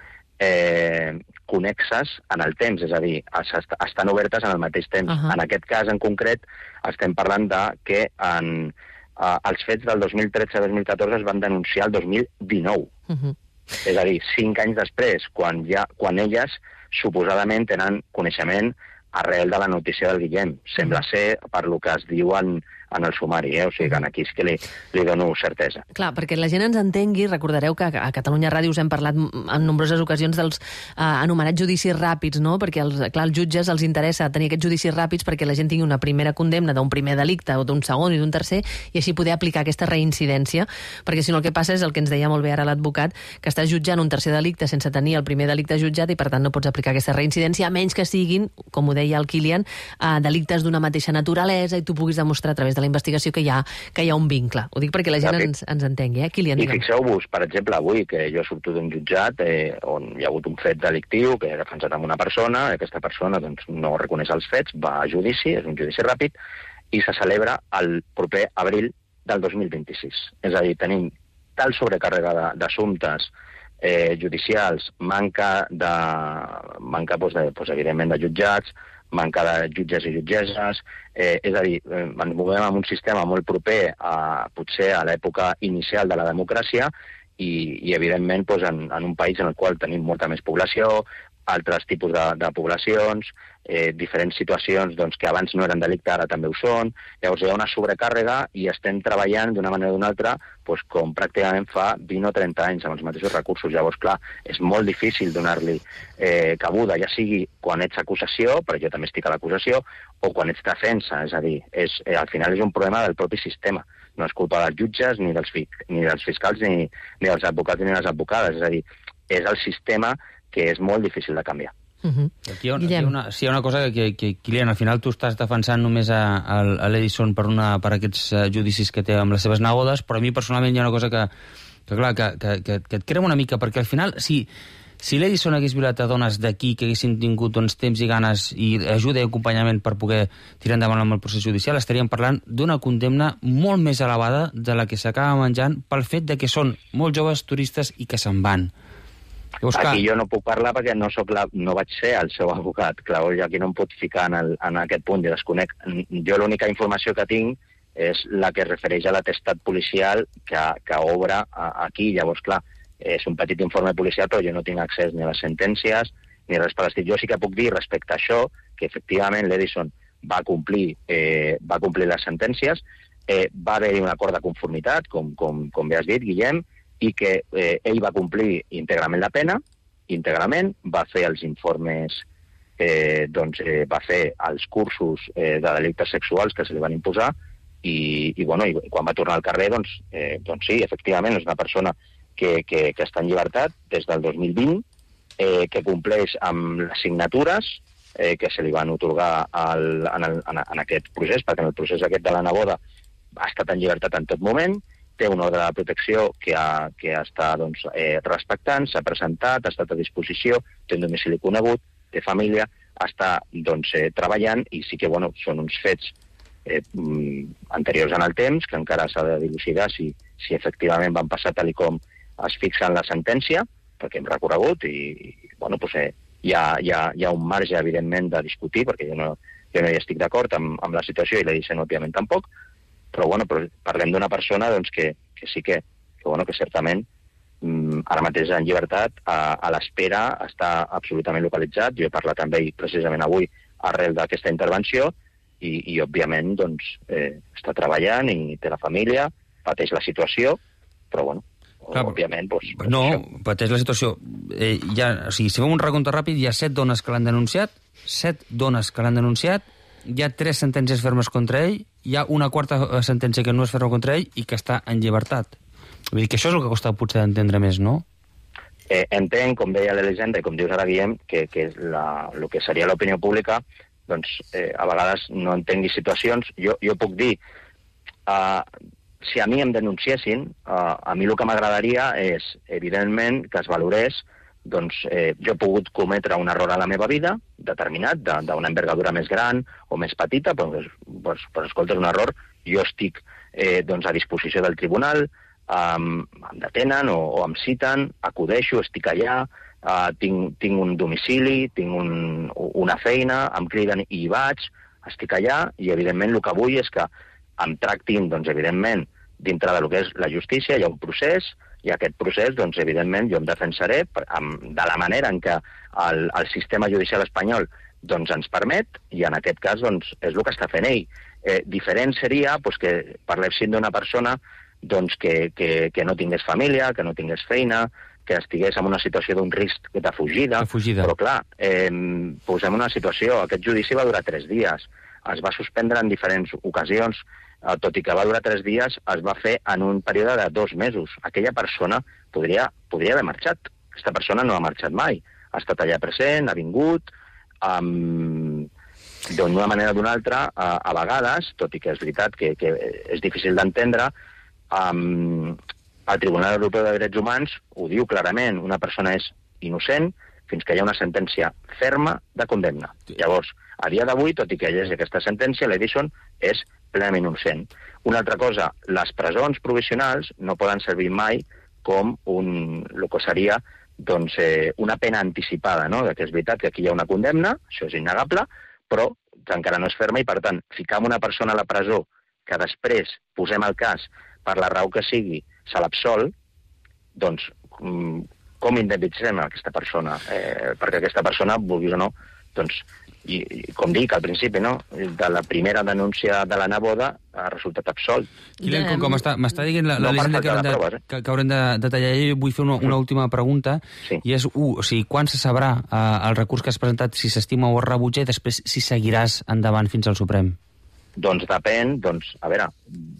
eh, connexes en el temps, és a dir, estan obertes en el mateix temps. Uh-huh. En aquest cas, en concret, estem parlant de que en, eh, els fets del dos mil tretze dos mil catorze es van denunciar el dos mil dinou. Uh-huh. És a dir, cinc anys després, quan, ja, quan elles suposadament tenen coneixement arrel de la notícia del Guillem. Sembla ser per lo que es diu en, en el sumari, eh? O sigui que aquí és que li, li dono certesa. Clar, perquè la gent ens entengui, recordareu que a Catalunya Ràdio us hem parlat en nombroses ocasions dels eh, anomenats judicis ràpids, no? Perquè els, clar, als jutges els interessa tenir aquests judicis ràpids perquè la gent tingui una primera condemna d'un primer delicte o d'un segon i d'un tercer i així poder aplicar aquesta reincidència, perquè si no el que passa és el que ens deia molt bé ara l'advocat, que estàs jutjant un tercer delicte sense tenir el primer delicte jutjat i per tant no pots aplicar aquesta reincidència a menys que siguin, com ho deia el Kilian, eh, delictes d'una mateixa naturalesa i tu puguis demostrar a través de la investigació que hi ha, que hi ha un vincle. Ho dic perquè la gent ens, ens entengui, eh? Kilian, I fixeu-vos, per exemple, avui, que jo surto d'un jutjat eh, on hi ha hagut un fet delictiu que he defensat amb una persona, aquesta persona doncs, no reconeix els fets, va a judici, és un judici ràpid, i se celebra el proper abril del dos mil vint-i-sis. És a dir, tenim tal sobrecàrrega d'assumptes eh, judicials, manca de manca, doncs, de, doncs, evidentment, de jutjats, manca de jutges i jutgesses, eh, és a dir, eh, ens movem en un sistema molt proper a, potser a l'època inicial de la democràcia i, i evidentment, doncs, en, en un país en el qual tenim molta més població, altres tipus de, de poblacions, eh, diferents situacions doncs, que abans no eren delicte, ara també ho són. Llavors hi ha una sobrecàrrega i estem treballant d'una manera o d'una altra doncs, com pràcticament fa vint o trenta anys amb els mateixos recursos. Llavors, clar, és molt difícil donar-li eh, cabuda, ja sigui quan ets acusació, però jo també estic a l'acusació, o quan ets defensa. És a dir, és, eh, al final és un problema del propi sistema. No és culpa dels jutges, ni dels, fi, ni dels fiscals, ni, ni dels advocats, ni les advocades. És a dir, és el sistema que és molt difícil de canviar. Uh-huh. Aquí hi ha, aquí hi ha una, sí, hi ha una cosa que, que, Kilian, al final tu estàs defensant només a, a, a l'Edison per, una, per aquests uh, judicis que té amb les seves nebodes, però a mi personalment hi ha una cosa que, que clar, que, que, que, que et crema una mica, perquè al final, si, si l'Edison hagués violat a dones d'aquí que haguessin tingut doncs, temps i ganes i ajuda i acompanyament per poder tirar endavant amb el procés judicial, estaríem parlant d'una condemna molt més elevada de la que s'acaba menjant pel fet de que són molt joves turistes i que se'n van. Aquí jo no puc parlar perquè no, soc la, no vaig ser el seu advocat. Clar, jo aquí no em pot ficar en, el, en aquest punt, jo desconec. Jo l'única informació que tinc és la que es refereix a l'atestat policial que, que obre aquí. Llavors, clar, és un petit informe policial, però jo no tinc accés ni a les sentències ni res per l'estil. Jo sí que puc dir respecte a això que efectivament l'Edison va complir, eh, va complir les sentències, eh, va haver-hi un acord de conformitat, com, com, com bé has dit, Guillem, i que eh, ell va complir íntegrament la pena, íntegrament, va fer els informes, eh, doncs eh, va fer els cursos eh, de delictes sexuals que se li van imposar, i, i, bueno, i quan va tornar al carrer, doncs, eh, doncs sí, efectivament, és una persona que, que, que està en llibertat des del dos mil vint, eh, que compleix amb les signatures eh, que se li van otorgar al, en, el, en, en aquest procés, perquè en el procés aquest de la neboda ha estat en llibertat en tot moment, té un ordre de protecció que, ha, que està doncs, eh, respectant, s'ha presentat, ha estat a disposició, té un domicili conegut, té família, està doncs, eh, treballant, i sí que bueno, són uns fets eh, anteriors en el temps, que encara s'ha de dilucidar si, si efectivament van passar tal i com es fixa en la sentència, perquè hem recorregut i, i bueno, doncs, eh, hi, ha, hi, ha, hi ha un marge, evidentment, de discutir, perquè jo no, jo no hi estic d'acord amb, amb la situació, i la Dicen, òbviament, tampoc, però, bueno, però parlem d'una persona doncs, que, que sí que, que, bueno, que certament mm, ara mateix en llibertat, a, a l'espera, està absolutament localitzat. Jo he parlat amb ell precisament avui arrel d'aquesta intervenció, i, i òbviament, doncs, eh, està treballant i té la família, pateix la situació, però, bueno, clar, òbviament, doncs... No, pateix la situació. Eh, ja, o sigui, si fem un recompte ràpid, hi ha set dones que l'han denunciat, set dones que l'han denunciat, hi ha tres sentències fermes contra ell, hi ha una quarta sentència que no és ferma contra ell i que està en llibertat. Vull dir que això és el que costa potser d'entendre més, no? Eh, entenc, com deia l'Elisenda, i com dius ara, Guillem, que, que la, el que seria l'opinió pública, doncs eh, a vegades no entengui situacions. Jo, jo puc dir, uh, si a mi em denunciessin, uh, a mi el que m'agradaria és, evidentment, que es valorés, doncs eh, jo he pogut cometre un error a la meva vida, determinat, d'una envergadura més gran o més petita, però, doncs, però escolta, és un error, jo estic eh, doncs, a disposició del tribunal, um, em detenen o, o em citen, acudeixo, estic allà, uh, tinc, tinc un domicili, tinc un, una feina, em criden i hi vaig, estic allà, i evidentment el que vull és que em tractin, doncs, evidentment, dintre del que és la justícia, hi ha un procés, i aquest procés, doncs, evidentment, jo em defensaré de la manera en què el, el sistema judicial espanyol doncs, ens permet, i en aquest cas doncs, és el que està fent ell. Eh, diferent seria doncs, que parléssim d'una persona doncs, que, que, que no tingués família, que no tingués feina, que estigués en una situació d'un risc de fugida. De fugida. Però, clar, eh, posem una situació. Aquest judici va durar tres dies. Es va suspendre en diferents ocasions, tot i que va durar tres dies, es va fer en un període de dos mesos. Aquella persona podria, podria haver marxat. Aquesta persona no ha marxat mai. Ha estat allà present, ha vingut, um, d'una manera o d'una altra, a, a vegades, tot i que és veritat que, que és difícil d'entendre, um, el Tribunal Europeu de Drets Humans ho diu clarament, una persona és innocent fins que hi ha una sentència ferma de condemna. Llavors, a dia d'avui, tot i que hi hagi aquesta sentència, l'Edison és plenament innocent. Una altra cosa, les presons provisionals no poden servir mai com un, el que seria doncs, eh, una pena anticipada, no? Que és veritat que aquí hi ha una condemna, això és innegable, però que encara no és ferma, i per tant, ficar una persona a la presó que després posem el cas per la raó que sigui, se l'absol, doncs com indemnitzem aquesta persona? Eh, perquè aquesta persona, vulguis o no, doncs I, i com dic al principi, no? De la primera denúncia de la neboda ha resultat absolt. Kilian, com, com m'està dient la, la no llegenda que haurem de, proves, eh? que, que haurem de detallar, jo vull fer una, una última pregunta, sí. I és, uh, o sigui, quan se sabrà uh, el recurs que has presentat, si s'estima o es rebutja, i després si seguiràs endavant fins al Suprem? Doncs depèn, doncs, a veure,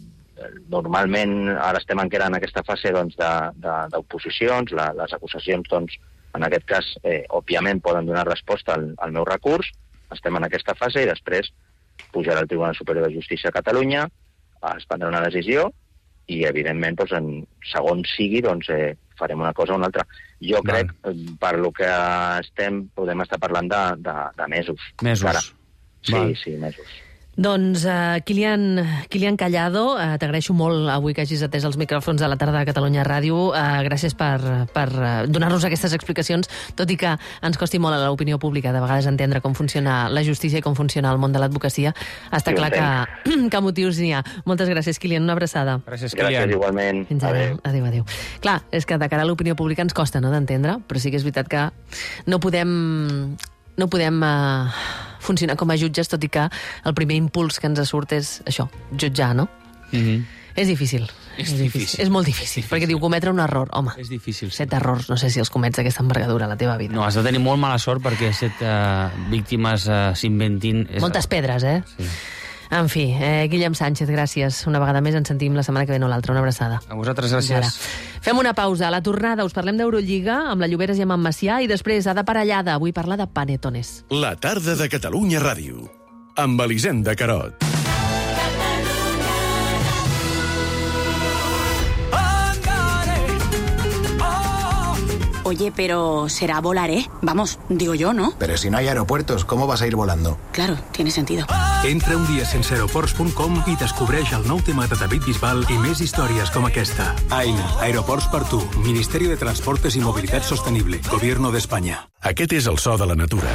normalment ara estem encara en aquesta fase doncs, d'oposicions, la, les acusacions, doncs, en aquest cas, eh, òbviament, poden donar resposta al, al meu recurs. Estem en aquesta fase i després pujarà al Tribunal Superior de Justícia a Catalunya, es prendrà una decisió i, evidentment, doncs, en segons sigui, doncs, eh, farem una cosa o una altra. Jo Val. crec, per lo que estem, podem estar parlant de, de, de mesos. Mesos. Encara. Sí, Val. sí, mesos. Doncs, uh, Kilian, Kilian Callado, uh, t'agraeixo molt avui que hagis atès els micròfons de la tarda de Catalunya Ràdio. Uh, gràcies per, per uh, donar-nos aquestes explicacions, tot i que ens costi molt a l'opinió pública de vegades entendre com funciona la justícia i com funciona el món de l'advocacia. Està clar que, que motius n'hi ha. Moltes gràcies, Kilian. Una abraçada. Gràcies, Kilian. Gràcies, igualment. Fins ara. Adéu. Adéu, adéu. Clar, és que de cara a l'opinió pública ens costa, no?, d'entendre, però sí que és veritat que no podem... no podem uh, funcionar com a jutges, tot i que el primer impuls que ens surt és això, jutjar, no? Mm-hmm. És difícil. És, és difícil. difícil. És molt difícil, difícil, perquè diu cometre un error. Home, és difícil, sí. set errors, no sé si els comets d'aquesta envergadura a la teva vida. No, has de tenir molt mala sort perquè set uh, víctimes uh, s'inventin... És... Moltes pedres, eh? Sí. En fi, eh, Guillem Sánchez, gràcies. Una vegada més ens sentim la setmana que ve o l'altra. Una abraçada. A vosaltres, gràcies. Fem una pausa. A la tornada us parlem d'Eurolliga amb la Lloberes i amb en Macià i després a de Parellada. Avui parlar de panetones. La tarda de Catalunya Ràdio amb Elisenda Carot. Oye, pero será volar, ¿eh? Vamos, digo yo, ¿no? Pero si no hay aeropuertos, ¿cómo vas a ir volando? Claro, tiene sentido. Entra un dia sense aeroports punt com i descobreix el nou tema de David Bisbal i més històries com aquesta. Aina, aeroports per tu. Ministeri de Transportes i Mobilitat Sostenible. Gobierno d'Espanya. Aquest és el so de la natura.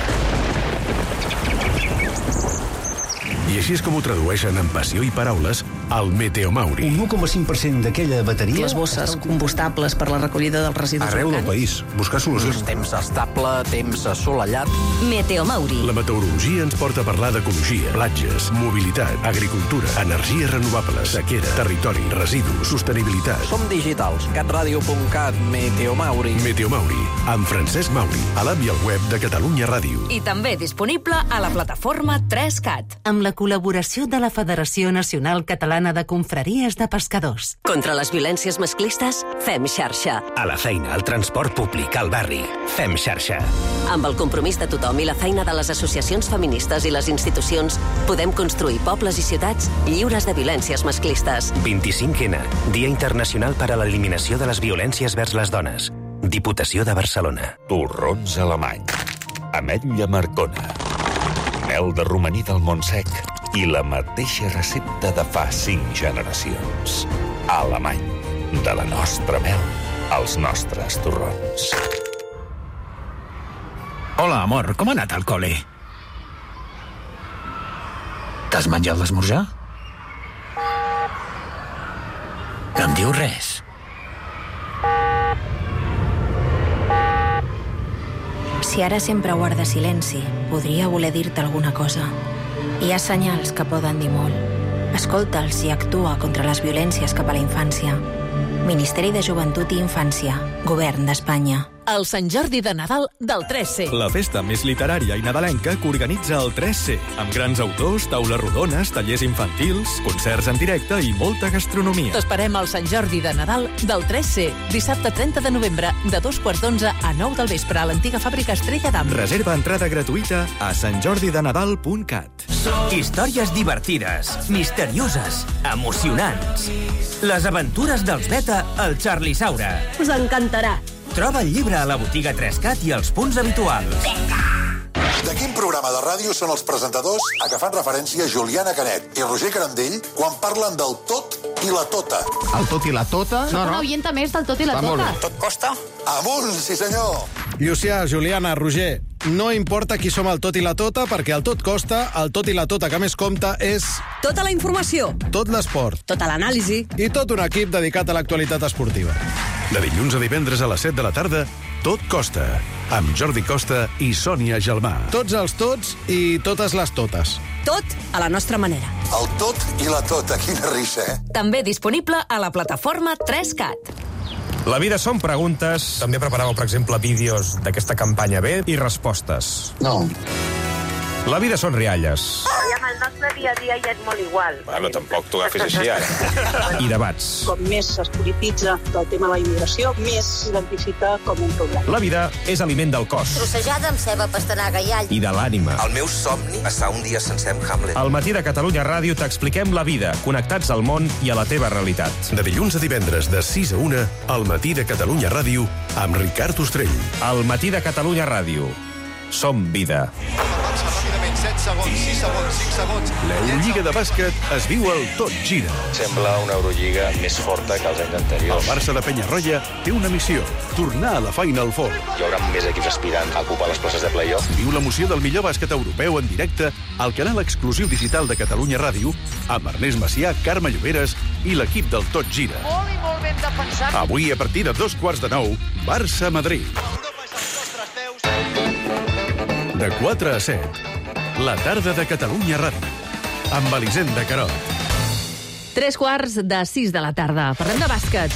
I així és com ho tradueixen en passió i paraules al Meteomauri. Un u coma cinc per cent d'aquella bateria... Les bosses combustables per la recollida dels residus arreu del país. Buscar solucions. Temps estable, temps assolellat. Meteomauri. La meteorologia ens porta a parlar d'ecologia, platges, mobilitat, agricultura, energies renovables, sequera, territori, residus, sostenibilitat. Som digitals. catradio punt cat, Meteomauri. Meteomauri, amb Francesc Mauri, a l'app i al web de Catalunya Ràdio. I també disponible a la plataforma tres cat. Amb la col·laboració de la Federació Nacional Catalana de Confraries de Pescadors. Contra les violències masclistes, fem xarxa. A la feina, al transport públic, al barri, fem xarxa. Amb el compromís de tothom i la feina de les associacions feministes i les institucions, podem construir pobles i ciutats lliures de violències masclistes. vint-i-cinc ena, Dia Internacional per a l'Eliminació de les Violències vers les Dones. Diputació de Barcelona. Torrons alemany. Ametlla marcona. Mel de romaní del Montsec i la mateixa recepta de fa cinc generacions. Alemany. De la nostra mel als nostres torrons. Hola, amor, com ha anat al col·le? T'has menjat l'esmorzar? No em dius res. Si ara sempre guarda silenci, podria voler dir-te alguna cosa. Hi ha senyals que poden dir molt. Escolta'ls i actua contra les violències cap a la infància. Ministeri de Joventut i Infància. Govern d'Espanya. El Sant Jordi de Nadal del tres C. La festa més literària i nadalenca que organitza el tres C, amb grans autors, taules rodones, tallers infantils, concerts en directe i molta gastronomia. T'esperem al Sant Jordi de Nadal del tres C, dissabte trenta de novembre, de dos quarts d'onze a nou del vespre, a l'antiga fàbrica Estrella d'Am. Reserva entrada gratuïta a sant jordi de nadal punt cat. Històries divertides, misterioses, emocionants. Les aventures dels Beta al Charlie Saura. Us encantarà. Troba el llibre a la botiga tres cat i als punts habituals. De quin programa de ràdio són els presentadors a què fan referència Juliana Canet i Roger Carandell quan parlen del tot i la tota? El tot i la tota? Soc una oienta més del tot i la tota. Tot costa? Amunt, sí senyor! Llucià, Juliana, Roger, no importa qui som el tot i la tota, perquè el tot costa, el tot i la tota que més compta és... Tota la informació. Tot l'esport. Tota l'anàlisi. I tot un equip dedicat a l'actualitat esportiva. De dilluns a divendres a les set de la tarda, Tot Costa, amb Jordi Costa i Sònia Gelmà. Tots els tots i totes les totes. Tot a la nostra manera. El tot i la tota, quina risa, eh? També disponible a la plataforma tres cat. La vida són preguntes. També preparàveu, per exemple, vídeos d'aquesta campanya B i respostes. No. La vida són rialles. I amb el nostre dia a dia ja és molt igual. Bueno, tampoc t'ho agafis així, ara. I debats. Com més es polititza el tema de la immigració, més s'identifica com un problema. La vida és aliment del cos. Trossejada amb ceba, pastanaga i all. I de l'ànima. El meu somni, passar un dia sencer amb Hamlet. Al matí de Catalunya Ràdio t'expliquem la vida, connectats al món i a la teva realitat. De dilluns a divendres, de sis a una, al matí de Catalunya Ràdio, amb Ricard Ostrell. Al matí de Catalunya Ràdio. Som vida. Ràpidament, set segons, sis segons, cinc segons... L'Eurolliga de bàsquet es viu al Tot Gira. Sembla una Eurolliga més forta que els anys anteriors. El Barça de Penyarroia té una missió, tornar a la Final Four. Hi haurà més equips aspirants a ocupar les places de play-off. Viu l'emoció del millor bàsquet europeu en directe al canal exclusiu digital de Catalunya Ràdio amb Ernest Macià, Carme Lloberes i l'equip del Tot Gira. Molt i molt ben defensat. Avui, a partir de dos quarts de nou, Barça-Madrid. De quatre a set, la tarda de Catalunya Ràdio, amb Elisenda Carot. Tres quarts de sis de la tarda. Parlem de bàsquet.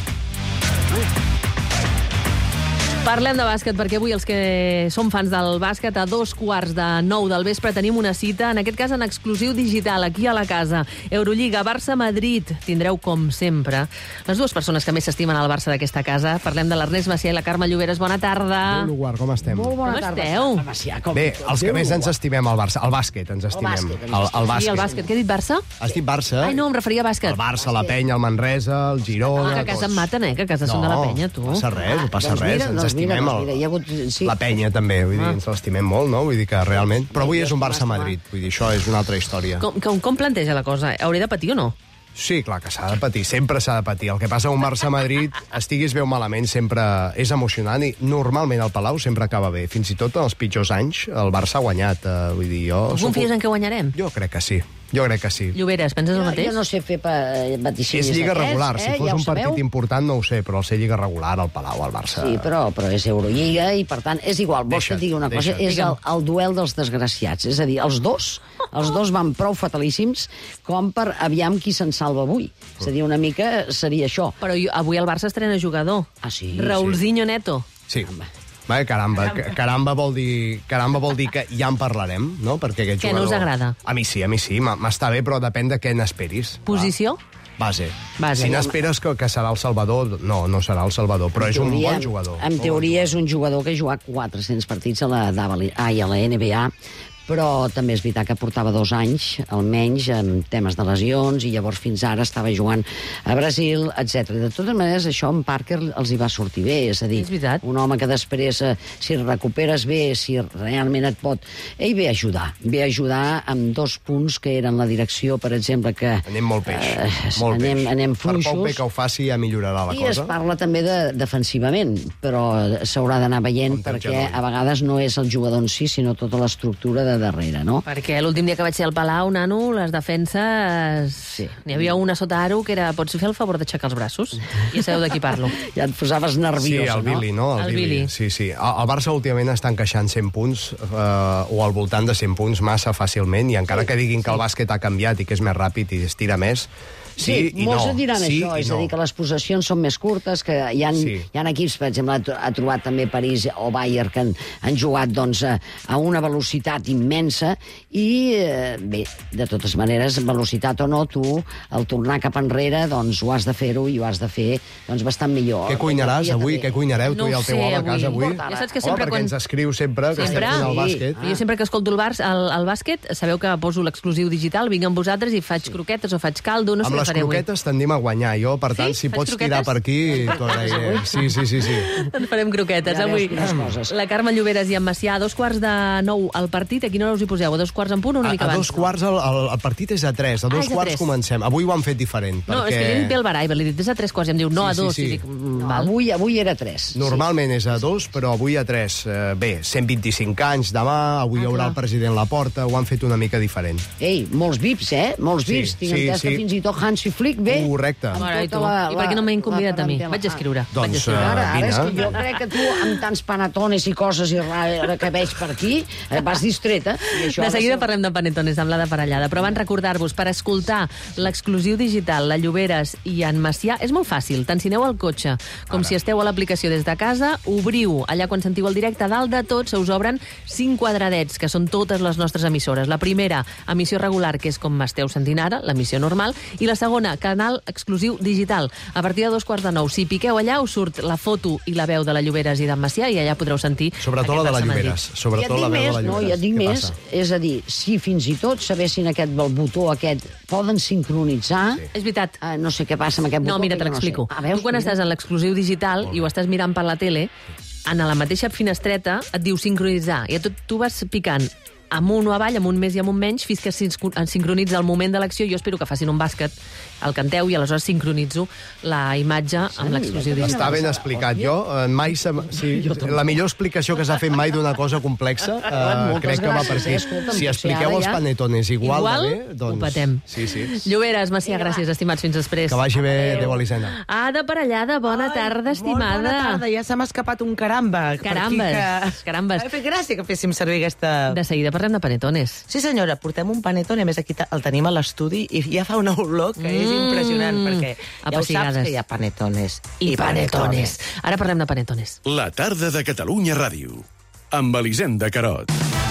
Parlem de bàsquet perquè avui els que som fans del bàsquet a dos quarts de nou del vespre tenim una cita, en aquest cas en exclusiu digital, aquí a la casa. Eurolliga, Barça-Madrid. Tindreu, com sempre, les dues persones que més s'estimen al Barça d'aquesta casa. Parlem de l'Ernest Macià i la Carme Lloberes. Bona tarda. Déu lugar, com estem? Molt bona com tarda. Esteu? Macià, com... Bé, els que més ens estimem al Barça. El bàsquet ens estimem. El bàsquet. El, el bàsquet. Sí, el bàsquet. Què he dit, Barça? Has dit Barça? Ai, no, em referia a bàsquet. El Barça, la Penya, el Manresa, el Girona... Ah, que a casa em maten, eh? Que a casa són de la Penya, tu. No passa res, no passa doncs res. mira, Ens doncs mira, doncs mira, hi ha hagut, sí. La Penya també, vull dir, Ah. ens l'estimem molt, no? Vull dir que realment... Però avui és un Barça-Madrid, vull dir, això és una altra història. Com, com, com planteja la cosa? Hauré de patir o no? Sí, clar que s'ha de patir, sempre s'ha de patir. El que passa a un Barça-Madrid, estiguis bé o malament, sempre és emocionant i normalment el Palau sempre acaba bé. Fins i tot en els pitjors anys el Barça ha guanyat, eh, vull dir, jo... Tu confies en què guanyarem? Jo crec que sí. Jo crec que sí. Lloberes, penses el Jo, mateix? jo no sé fer vaticinis És lliga d'aquests, regular. eh? Si fos ja un partit sabeu. important no ho sé, però al ser lliga regular al Palau, al Barça... Sí, però, però és Eurolliga i, per tant, és igual. Vols Deixa't, que et digui una cosa? deixa't. És el, el duel dels desgraciats. És a dir, els dos, els dos van prou fatalíssims com per aviam qui se'n salva avui. És a dir, una mica seria això. Però jo, avui el Barça estrena jugador. Ah, sí? Raulzinho Neto. Sí. Bé, caramba, ca- caramba vol dir caramba vol dir que ja en parlarem, no? Perquè aquest Què no jugador... us agrada? A mi sí, a mi sí, m- m'està bé, però depèn de què n'esperis. Posició? Base. Base. Si n'esperes que, que serà el Salvador, no, no serà el Salvador, però és un bon jugador. En teoria és un jugador que ha jugat quatre-cents partits a la, ai, a la N B A, però també és veritat que portava dos anys, almenys, amb temes de lesions, i llavors fins ara estava jugant a Brasil, etcètera. De totes maneres, això en Parker els hi va sortir bé, és a dir, és un home que després, eh, si recuperes bé, si realment et pot... Ell ve a ajudar, ve a ajudar amb dos punts que eren la direcció, per exemple, que... Anem molt peix, eh, molt anem, peix. anem Per fluixos. poc bé que ho faci ja millorarà la I es cosa. parla també de defensivament, però s'haurà d'anar veient perquè a vegades no és el jugador en si, sinó tota l'estructura de darrere, no? Perquè l'últim dia que vaig ser al Palau, nano, les defenses... Sí. N'hi havia una sota aro que era pots fer el favor d'aixecar els braços? I sabeu de qui parlo. Ja et posaves nerviosa, Sí, el Billy, no? El Billy. Sí, sí. El, el Barça últimament està encaixant cent punts eh, o al voltant de cent punts massa fàcilment i encara que diguin que el bàsquet ha canviat i que és més ràpid i es tira més, sí, Sí, i molts no. et diran sí això, i és no. a dir, que les possessions són més curtes, que hi ha, Sí. hi ha equips, per exemple, ha tro- ha trobat també París o Bayern, que han, han jugat doncs, a, a una velocitat immensa i, eh, bé, de totes maneres, velocitat o no, tu, al tornar cap enrere, doncs ho has de fer-ho i ho has de fer doncs, bastant millor. Què cuinaràs Avui avui? Què cuinareu tu No i ho el teu sé, home a avui. casa avui? Ja saps que Home, sempre perquè quan- ens escriu sempre que Sempre? estem fent el bàsquet. Jo sempre que escolto el, Barça, el, el bàsquet, sabeu que poso l'exclusiu digital, vinc amb vosaltres i faig croquetes o faig caldo, no sé Amb què les faré avui. croquetes tendim a guanyar. Jo, per tant, Sí? si Faig pots croquetes? tirar per aquí... Tot bé. Sí, sí, sí, sí. Ens farem croquetes Ja veus avui. quines coses. La Carme Lloberes i en Macià, a dos quarts de nou al partit, a quina hora us hi poseu? A dos quarts en punt o una A, mica a abans? dos quarts, el, el, el partit és a tres. A Ah, dos és a quarts tres. comencem. Avui ho han fet diferent. No, perquè... és que li he dit bé el Barai, li he dit és a tres quarts i em diu no Sí, a sí, dos. sí. I dic, mm, No, val. avui, avui era tres. Normalment és a dos, però avui a tres. Eh, bé, cent vint-i-cinc anys demà, avui hi haurà clar. el president Laporta, ho han fet una mica diferent. Ei, molts vips, eh? Molts Sí, vips. Tinc sí, entès sí. que fins i tot Hansi Flick ve. Correcte. amb Mare, i tu? tota la- I per què no m'ha la- convidat a mi? la- Vaig escriure. Doncs, Vaig escriure. eh, Ara, ara és vine. que jo crec que tu, amb tants panetones i coses i ra- que veig per aquí, eh, vas distreta. I això De ha seguida ser- parlem de panetones amb la de parellada, però abans recordar-vos, per escoltar l'exclusiu digital, la Lloberes i en Macià, és molt fàcil. Tant si aneu al cotxe com si esteu a l'aplicació des de casa, obriu allà quan sentiu el directe, a dalt de tot se us obren cinc quadradets, que són totes les nostres emissores. La primera, emissió regular, que és com m'esteu sentint ara, l'emissió normal, i la segona, canal exclusiu digital. A partir de dos quarts de nou, si piqueu allà, us surt la foto i la veu de la Lloberes i d'en Macià i allà podreu sentir Sobretot la de la aquest Barça Lloberes. Madrid. Sobretot I et la dic veu de més, la no, Lloberes. i et dic Què més, passa? és a dir, si fins i tot sabessin aquest, el botó aquest, poden sincronitzar... És veritat. Eh, no sé què passa amb aquest botó. No, mira, te que l'explico. No sé. Ah, tu quan estàs en l'exclusiu digital i ho estàs mirant per la tele, en la mateixa finestreta et diu sincronitzar, i a tu, tu vas picant amunt o avall, amunt més i amunt menys, fins que es sincronitza el moment de l'acció. Jo espero que facin un bàsquet, el canteu, i aleshores sincronitzo la imatge amb l'exclusió digital. Està ben explicat. Jo, mai se... sí, la millor explicació que s'ha fet mai d'una cosa complexa, uh, crec que va per aquí. Si expliqueu els panetones igual, igual de bé, doncs... ho patem. Sí, sí. Lloberes, Macià, gràcies, estimats, fins després. Que vagi bé, adéu, Elisenda. Ada Parellada, bona tarda, estimada. Bona tarda, ja se m'ha escapat un caramba. Carambes, que... carambes. M'ha fet gràcia que féssim servir aquesta... De seguida parlem de panetones. Sí, senyora, portem un panetone, a més aquí el tenim a l'estudi i ja fa una olor que és impressionant, perquè ja ho saps que hi ha panetones i, i panetones. panetones. Ara parlem de panetones. La tarda de Catalunya Ràdio, amb Elisenda Carot.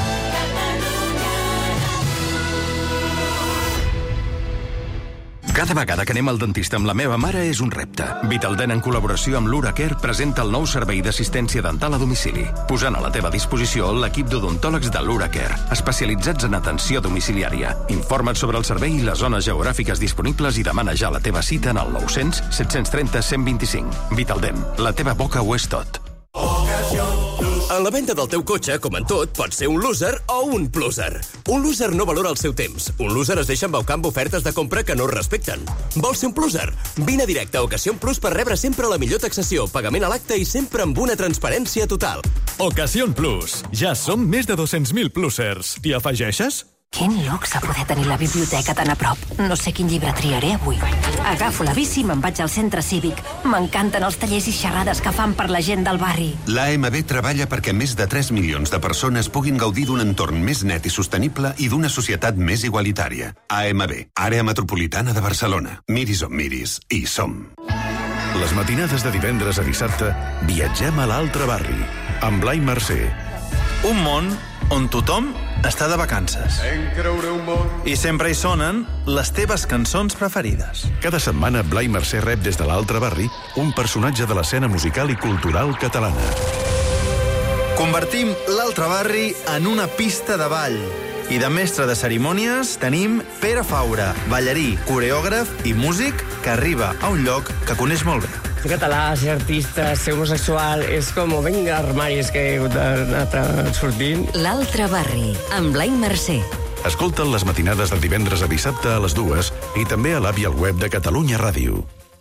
Cada vegada que anem al dentista amb la meva mare és un repte. Vitaldent, en col·laboració amb l'Uracare, presenta el nou servei d'assistència dental a domicili, posant a la teva disposició l'equip d'odontòlegs de l'Uracare, especialitzats en atenció domiciliària. Informa't sobre el servei i les zones geogràfiques disponibles i demana ja la teva cita en el nou cents, set cents trenta, cent vint-i-cinc. Vitaldent, la teva boca ho és tot. En la venda del teu cotxe, com en tot, pots ser un loser o un pluser. Un loser no valora el seu temps. Un loser es deixa embaucar amb ofertes de compra que no es respecten. Vols ser un pluser? Vine directe a Ocasión Plus per rebre sempre la millor taxació, pagament a l'acte i sempre amb una transparència total. Ocasión Plus. Ja som més de dos-cents mil plusers. T'hi afegeixes? Quin luxe poder tenir la biblioteca tan a prop. No sé quin llibre triaré avui. Agafo la bici i me'n vaig al centre cívic. M'encanten els tallers i xerrades que fan per la gent del barri. L'A M B treballa perquè més de tres milions de persones puguin gaudir d'un entorn més net i sostenible i d'una societat més igualitària. A M B, Àrea Metropolitana de Barcelona. Miris on miris, hi som. Les matinades de divendres a dissabte viatgem a l'altre barri, amb Blai Mercè. Un món on tothom està de vacances. I sempre hi sonen les teves cançons preferides. Cada setmana, Blai Mercè rep des de l'altre barri un personatge de l'escena musical i cultural catalana. Convertim l'altre barri en una pista de ball. I de mestre de cerimònies tenim Pere Faura, ballarí, coreògraf i músic que arriba a un lloc que coneix molt bé. Ser català, ser artista, ser homosexual, és com venga armaris que he anat sortint. L'altre barri, amb Blai Mercè. Escolta'n les matinades de divendres a dissabte a les dues i també a l'app i al web de Catalunya Ràdio.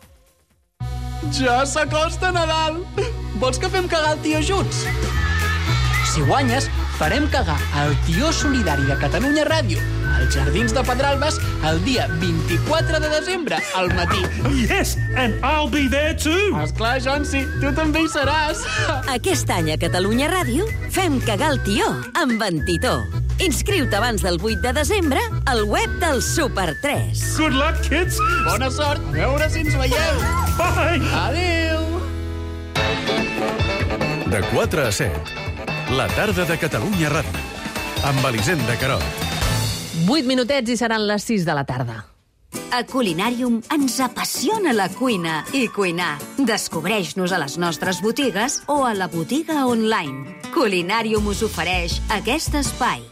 Ja s'acosta Nadal! Vols que fem cagar el tio junts? Si guanyes, farem cagar el tió solidari de Catalunya Ràdio als Jardins de Pedralbes el dia vint-i-quatre de desembre, al matí. Yes, and I'll be there too! Esclar, Jonsi, tu també hi seràs. Aquest any a Catalunya Ràdio fem cagar el tió amb en Titó. Inscriu-te abans del vuit de desembre al web del Super tres. Good luck, kids! Bona sort! A veure si ens veiem! Bye! Adéu! De quatre a set, la tarda de Catalunya Ràdio, amb Elisenda Carot. vuit minutets i seran les sis de la tarda. A Culinàrium ens apassiona la cuina i cuinar. Descobreix-nos a les nostres botigues o a la botiga online. Culinàrium us ofereix aquest espai.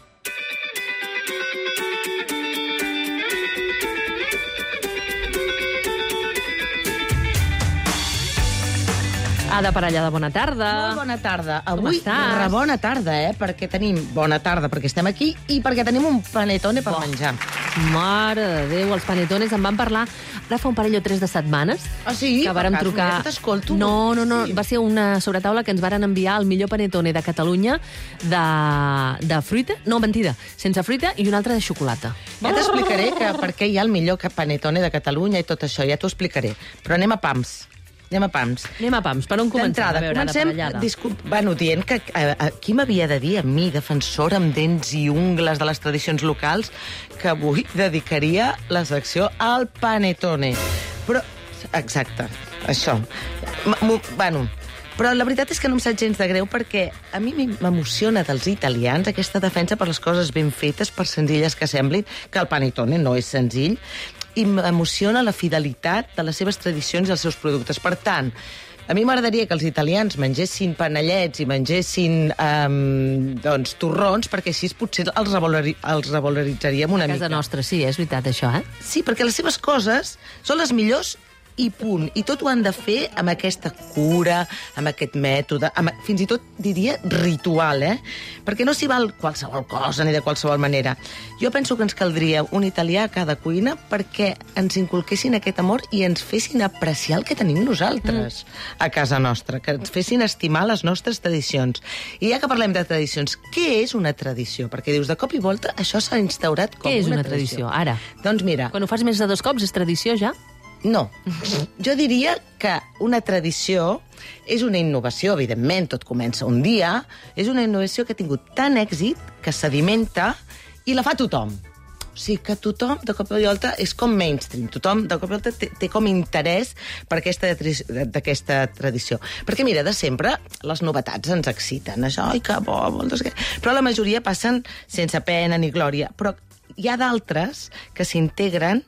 Ada Parellada, bona tarda. Molt bona tarda. Com Avui, estàs? bona tarda, eh? Perquè tenim bona tarda, perquè estem aquí i perquè tenim un panetone per Bo. menjar. Mare de Déu, els panetones en van parlar ara fa un parell o tres de setmanes. Ah, sí? Que vàrem Per cas, trucar... mira que t'escolto. No, no, no, Sí. va ser una sobretaula que ens varen enviar el millor panetone de Catalunya de, de fruita, no, mentida, sense fruita i un altre de xocolata. Ja t'explicaré que per què hi ha el millor panetone de Catalunya i tot això, ja t'ho explicaré. Però anem a pams. Anem a pams. Anem a pams. Per on comencem? D'entrada, A veure, Ada comencem, Parellada. disculp, bueno, dient que eh, eh, qui m'havia de dir a mi, defensora amb dents i ungles de les tradicions locals, que avui dedicaria la secció al panetone. Però, exacte, això. M m bueno, però la veritat és que no em sap gens de greu perquè a mi m'emociona dels italians aquesta defensa per les coses ben fetes, per senzilles que semblin, que el panetone no és senzill, i m'emociona la fidelitat de les seves tradicions i els seus productes. Per tant, a mi m'agradaria que els italians mengessin panellets i mengessin um, doncs, torrons, perquè així potser els, revalori els revaloritzaríem una A casa mica. nostra, sí, és veritat, això, eh? Sí, perquè les seves coses són les millors i punt. I tot ho han de fer amb aquesta cura, amb aquest mètode, amb, fins i tot diria ritual, eh? Perquè no s'hi val qualsevol cosa ni de qualsevol manera. Jo penso que ens caldria un italià a cada cuina perquè ens inculquessin aquest amor i ens fessin apreciar el que tenim nosaltres mm. a casa nostra, que ens fessin estimar les nostres tradicions. I ja que parlem de tradicions, què és una tradició? Perquè dius, de cop i volta, això s'ha instaurat com què és una, una tradició? tradició? Ara. Doncs mira... Quan ho fas més de dos cops, és tradició ja? No. Jo diria que una tradició és una innovació, evidentment, tot comença un dia, és una innovació que ha tingut tant èxit que sedimenta i la fa tothom. O sigui que tothom, de cop i volta, és com mainstream. Tothom, de cop i volta, té, té com interès per aquesta, d'aquesta tradició. Perquè, mira, de sempre les novetats ens exciten. Això, ai, que bo, moltes... Però la majoria passen sense pena ni glòria. Però hi ha d'altres que s'integren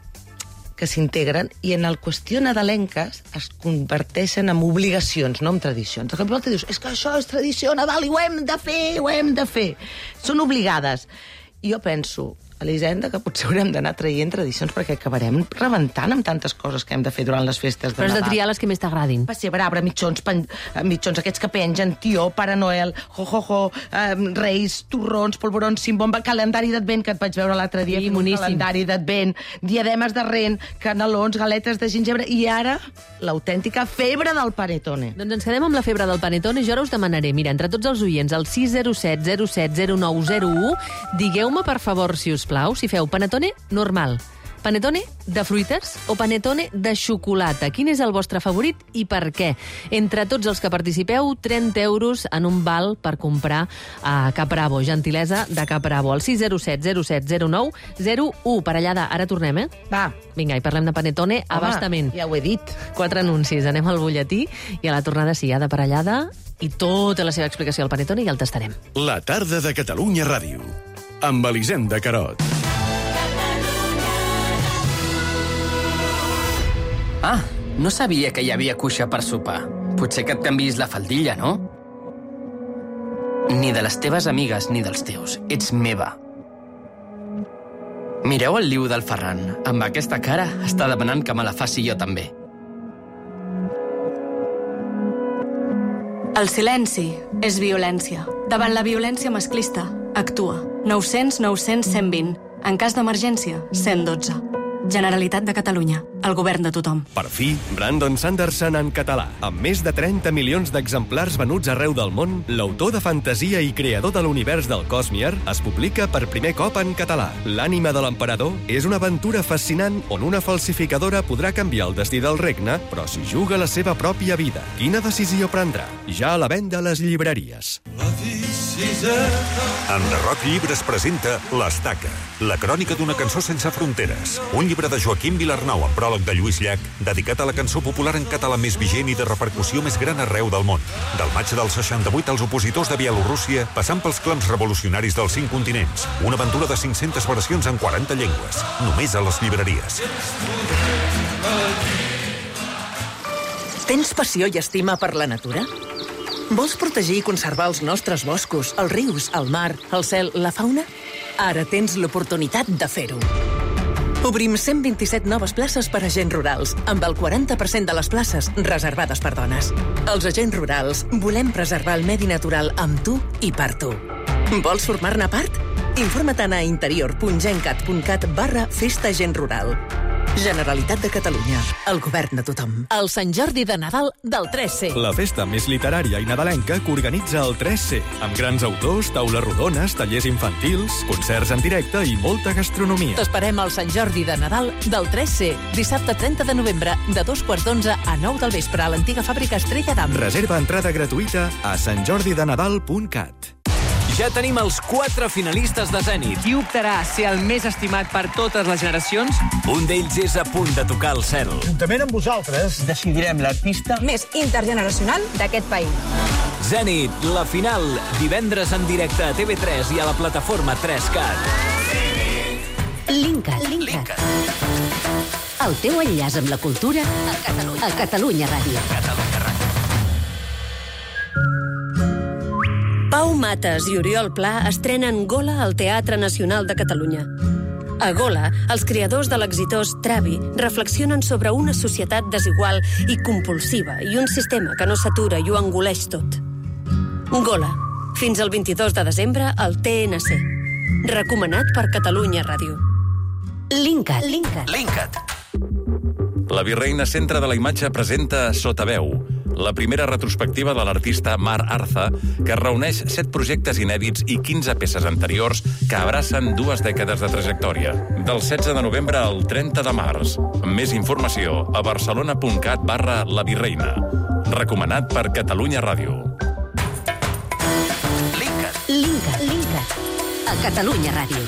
que s'integren i en el qüestió nadalenques es converteixen en obligacions, no en tradicions. De cop i volta dius, és que això és tradició Nadal i ho hem de fer, ho hem de fer. Són obligades. I jo penso, Elisenda, que potser haurem d'anar traient tradicions perquè acabarem rebentant amb tantes coses que hem de fer durant les festes de Però has Nadal. de triar les que més t'agradin. Pessebre, arbre, mitjons, pen... mitjons, aquests que pengen, tió, Pare Noel, jo-jo-jo, eh, reis, torrons, polvorons, simbomba, calendari d'advent, que et vaig veure l'altre dia, Sí, un boníssim. calendari d'advent, diademes de ren, canelons, galetes de gingebre, i ara l'autèntica febre del panetone. Doncs ens quedem amb la febre del panetone i jo ara us demanaré, mira, entre tots els oients, al sis zero set zero set zero nou zero u, digueu-me, per favor, si us plau, si feu panetone normal, panetone de fruites o panetone de xocolata. Quin és el vostre favorit i per què? Entre tots els que participeu, trenta euros en un val per comprar a Capravo. Gentilesa de Capravo. Al sis zero set zero set zero nou zero u. Parellada, ara tornem, eh? Va. Vinga, i parlem de panetone a bastament. Ja ho he dit. Quatre anuncis. Anem al butlletí i a la tornada sí, ja de parellada i tota la seva explicació al panetone i el tastarem. La tarda de Catalunya Ràdio, amb Elisenda Carot. Ah, no sabia que hi havia cuixa per sopar. Potser que et canviïs la faldilla, no? Ni de les teves amigues ni dels teus. Ets meva. Mireu el liu del Ferran. Amb aquesta cara està demanant que me la faci jo també. El silenci és violència. Davant la violència masclista, actua. nou zero zero nou zero zero cent i vint. En cas d'emergència, cent i dotze. Generalitat de Catalunya. El govern de tothom. Per fi, Brandon Sanderson en català. Amb més de trenta milions d'exemplars venuts arreu del món, l'autor de fantasia i creador de l'univers del Cosmier es publica per primer cop en català. L'ànima de l'emperador és una aventura fascinant on una falsificadora podrà canviar el destí del regne, però s'hi juga la seva pròpia vida. Quina decisió prendrà? Ja a la venda a les llibreries. Enderroc Llibres presenta L'Estaca, la crònica d'una cançó sense fronteres. Un llibre de Joaquim Vilarnau amb pròleg de Lluís Llach, dedicat a la cançó popular en català més vigent i de repercussió més gran arreu del món. Del maig del seixanta-vuit als opositors de Bielorússia, passant pels clams revolucionaris dels cinc continents. Una aventura de cinc-centes versions en quaranta llengües. Només a les llibreries. Tens passió i estima per la natura? Vols protegir i conservar els nostres boscos, els rius, el mar, el cel, la fauna? Ara tens l'oportunitat de fer-ho. Obrim cent vint-i-set noves places per a agents rurals, amb el quaranta per cent de les places reservades per dones. Els agents rurals volem preservar el medi natural amb tu i per tu. Vols formar-ne part? Informa't a interior punt gencat punt cat barra festa agent rural. Generalitat de Catalunya, el govern de tothom. El Sant Jordi de Nadal del tres C. La festa més literària i nadalenca que organitza el tres C, amb grans autors, taules rodones, tallers infantils, concerts en directe i molta gastronomia. T'esperem al Sant Jordi de Nadal del tres C, dissabte trenta de novembre, de dos quarts d'onze a nou del vespre a l'antiga fàbrica Estrella d'Am. Reserva entrada gratuïta a sant jordi de nadal punt cat. Ja tenim els quatre finalistes de Zènit. Qui optarà a ser el més estimat per totes les generacions? Un d'ells és a punt de tocar el cel. Juntament amb vosaltres decidirem l'artista més intergeneracional d'aquest país. Zènit, la final, divendres en directe a T V tres i a la plataforma tres cat. Linkat. Linkat. El teu enllaç amb la cultura a Catalunya, a Catalunya Ràdio. Catalunya Ràdio. Pau Matas i Oriol Pla estrenen Gola al Teatre Nacional de Catalunya. A Gola, els creadors de l'exitós Travi reflexionen sobre una societat desigual i compulsiva i un sistema que no s'atura i ho engoleix tot. Gola, fins al vint-i-dos de desembre al T N C. Recomanat per Catalunya Ràdio. Linkat. Linkat. Linkat. La Virreina Centre de la Imatge presenta Sotaveu, la primera retrospectiva de l'artista Mar Arza, que reuneix set projectes inèdits i quinze peces anteriors que abracen dues dècades de trajectòria. Del setze de novembre al trenta de març. Més informació a barcelona.cat barra La Virreina. Recomanat per Catalunya Ràdio. Linkat. Linkat. Linkat. A Catalunya Ràdio.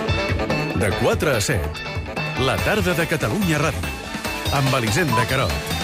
De quatre a set. La tarda de Catalunya Ràdio. Amb Elisenda Querot.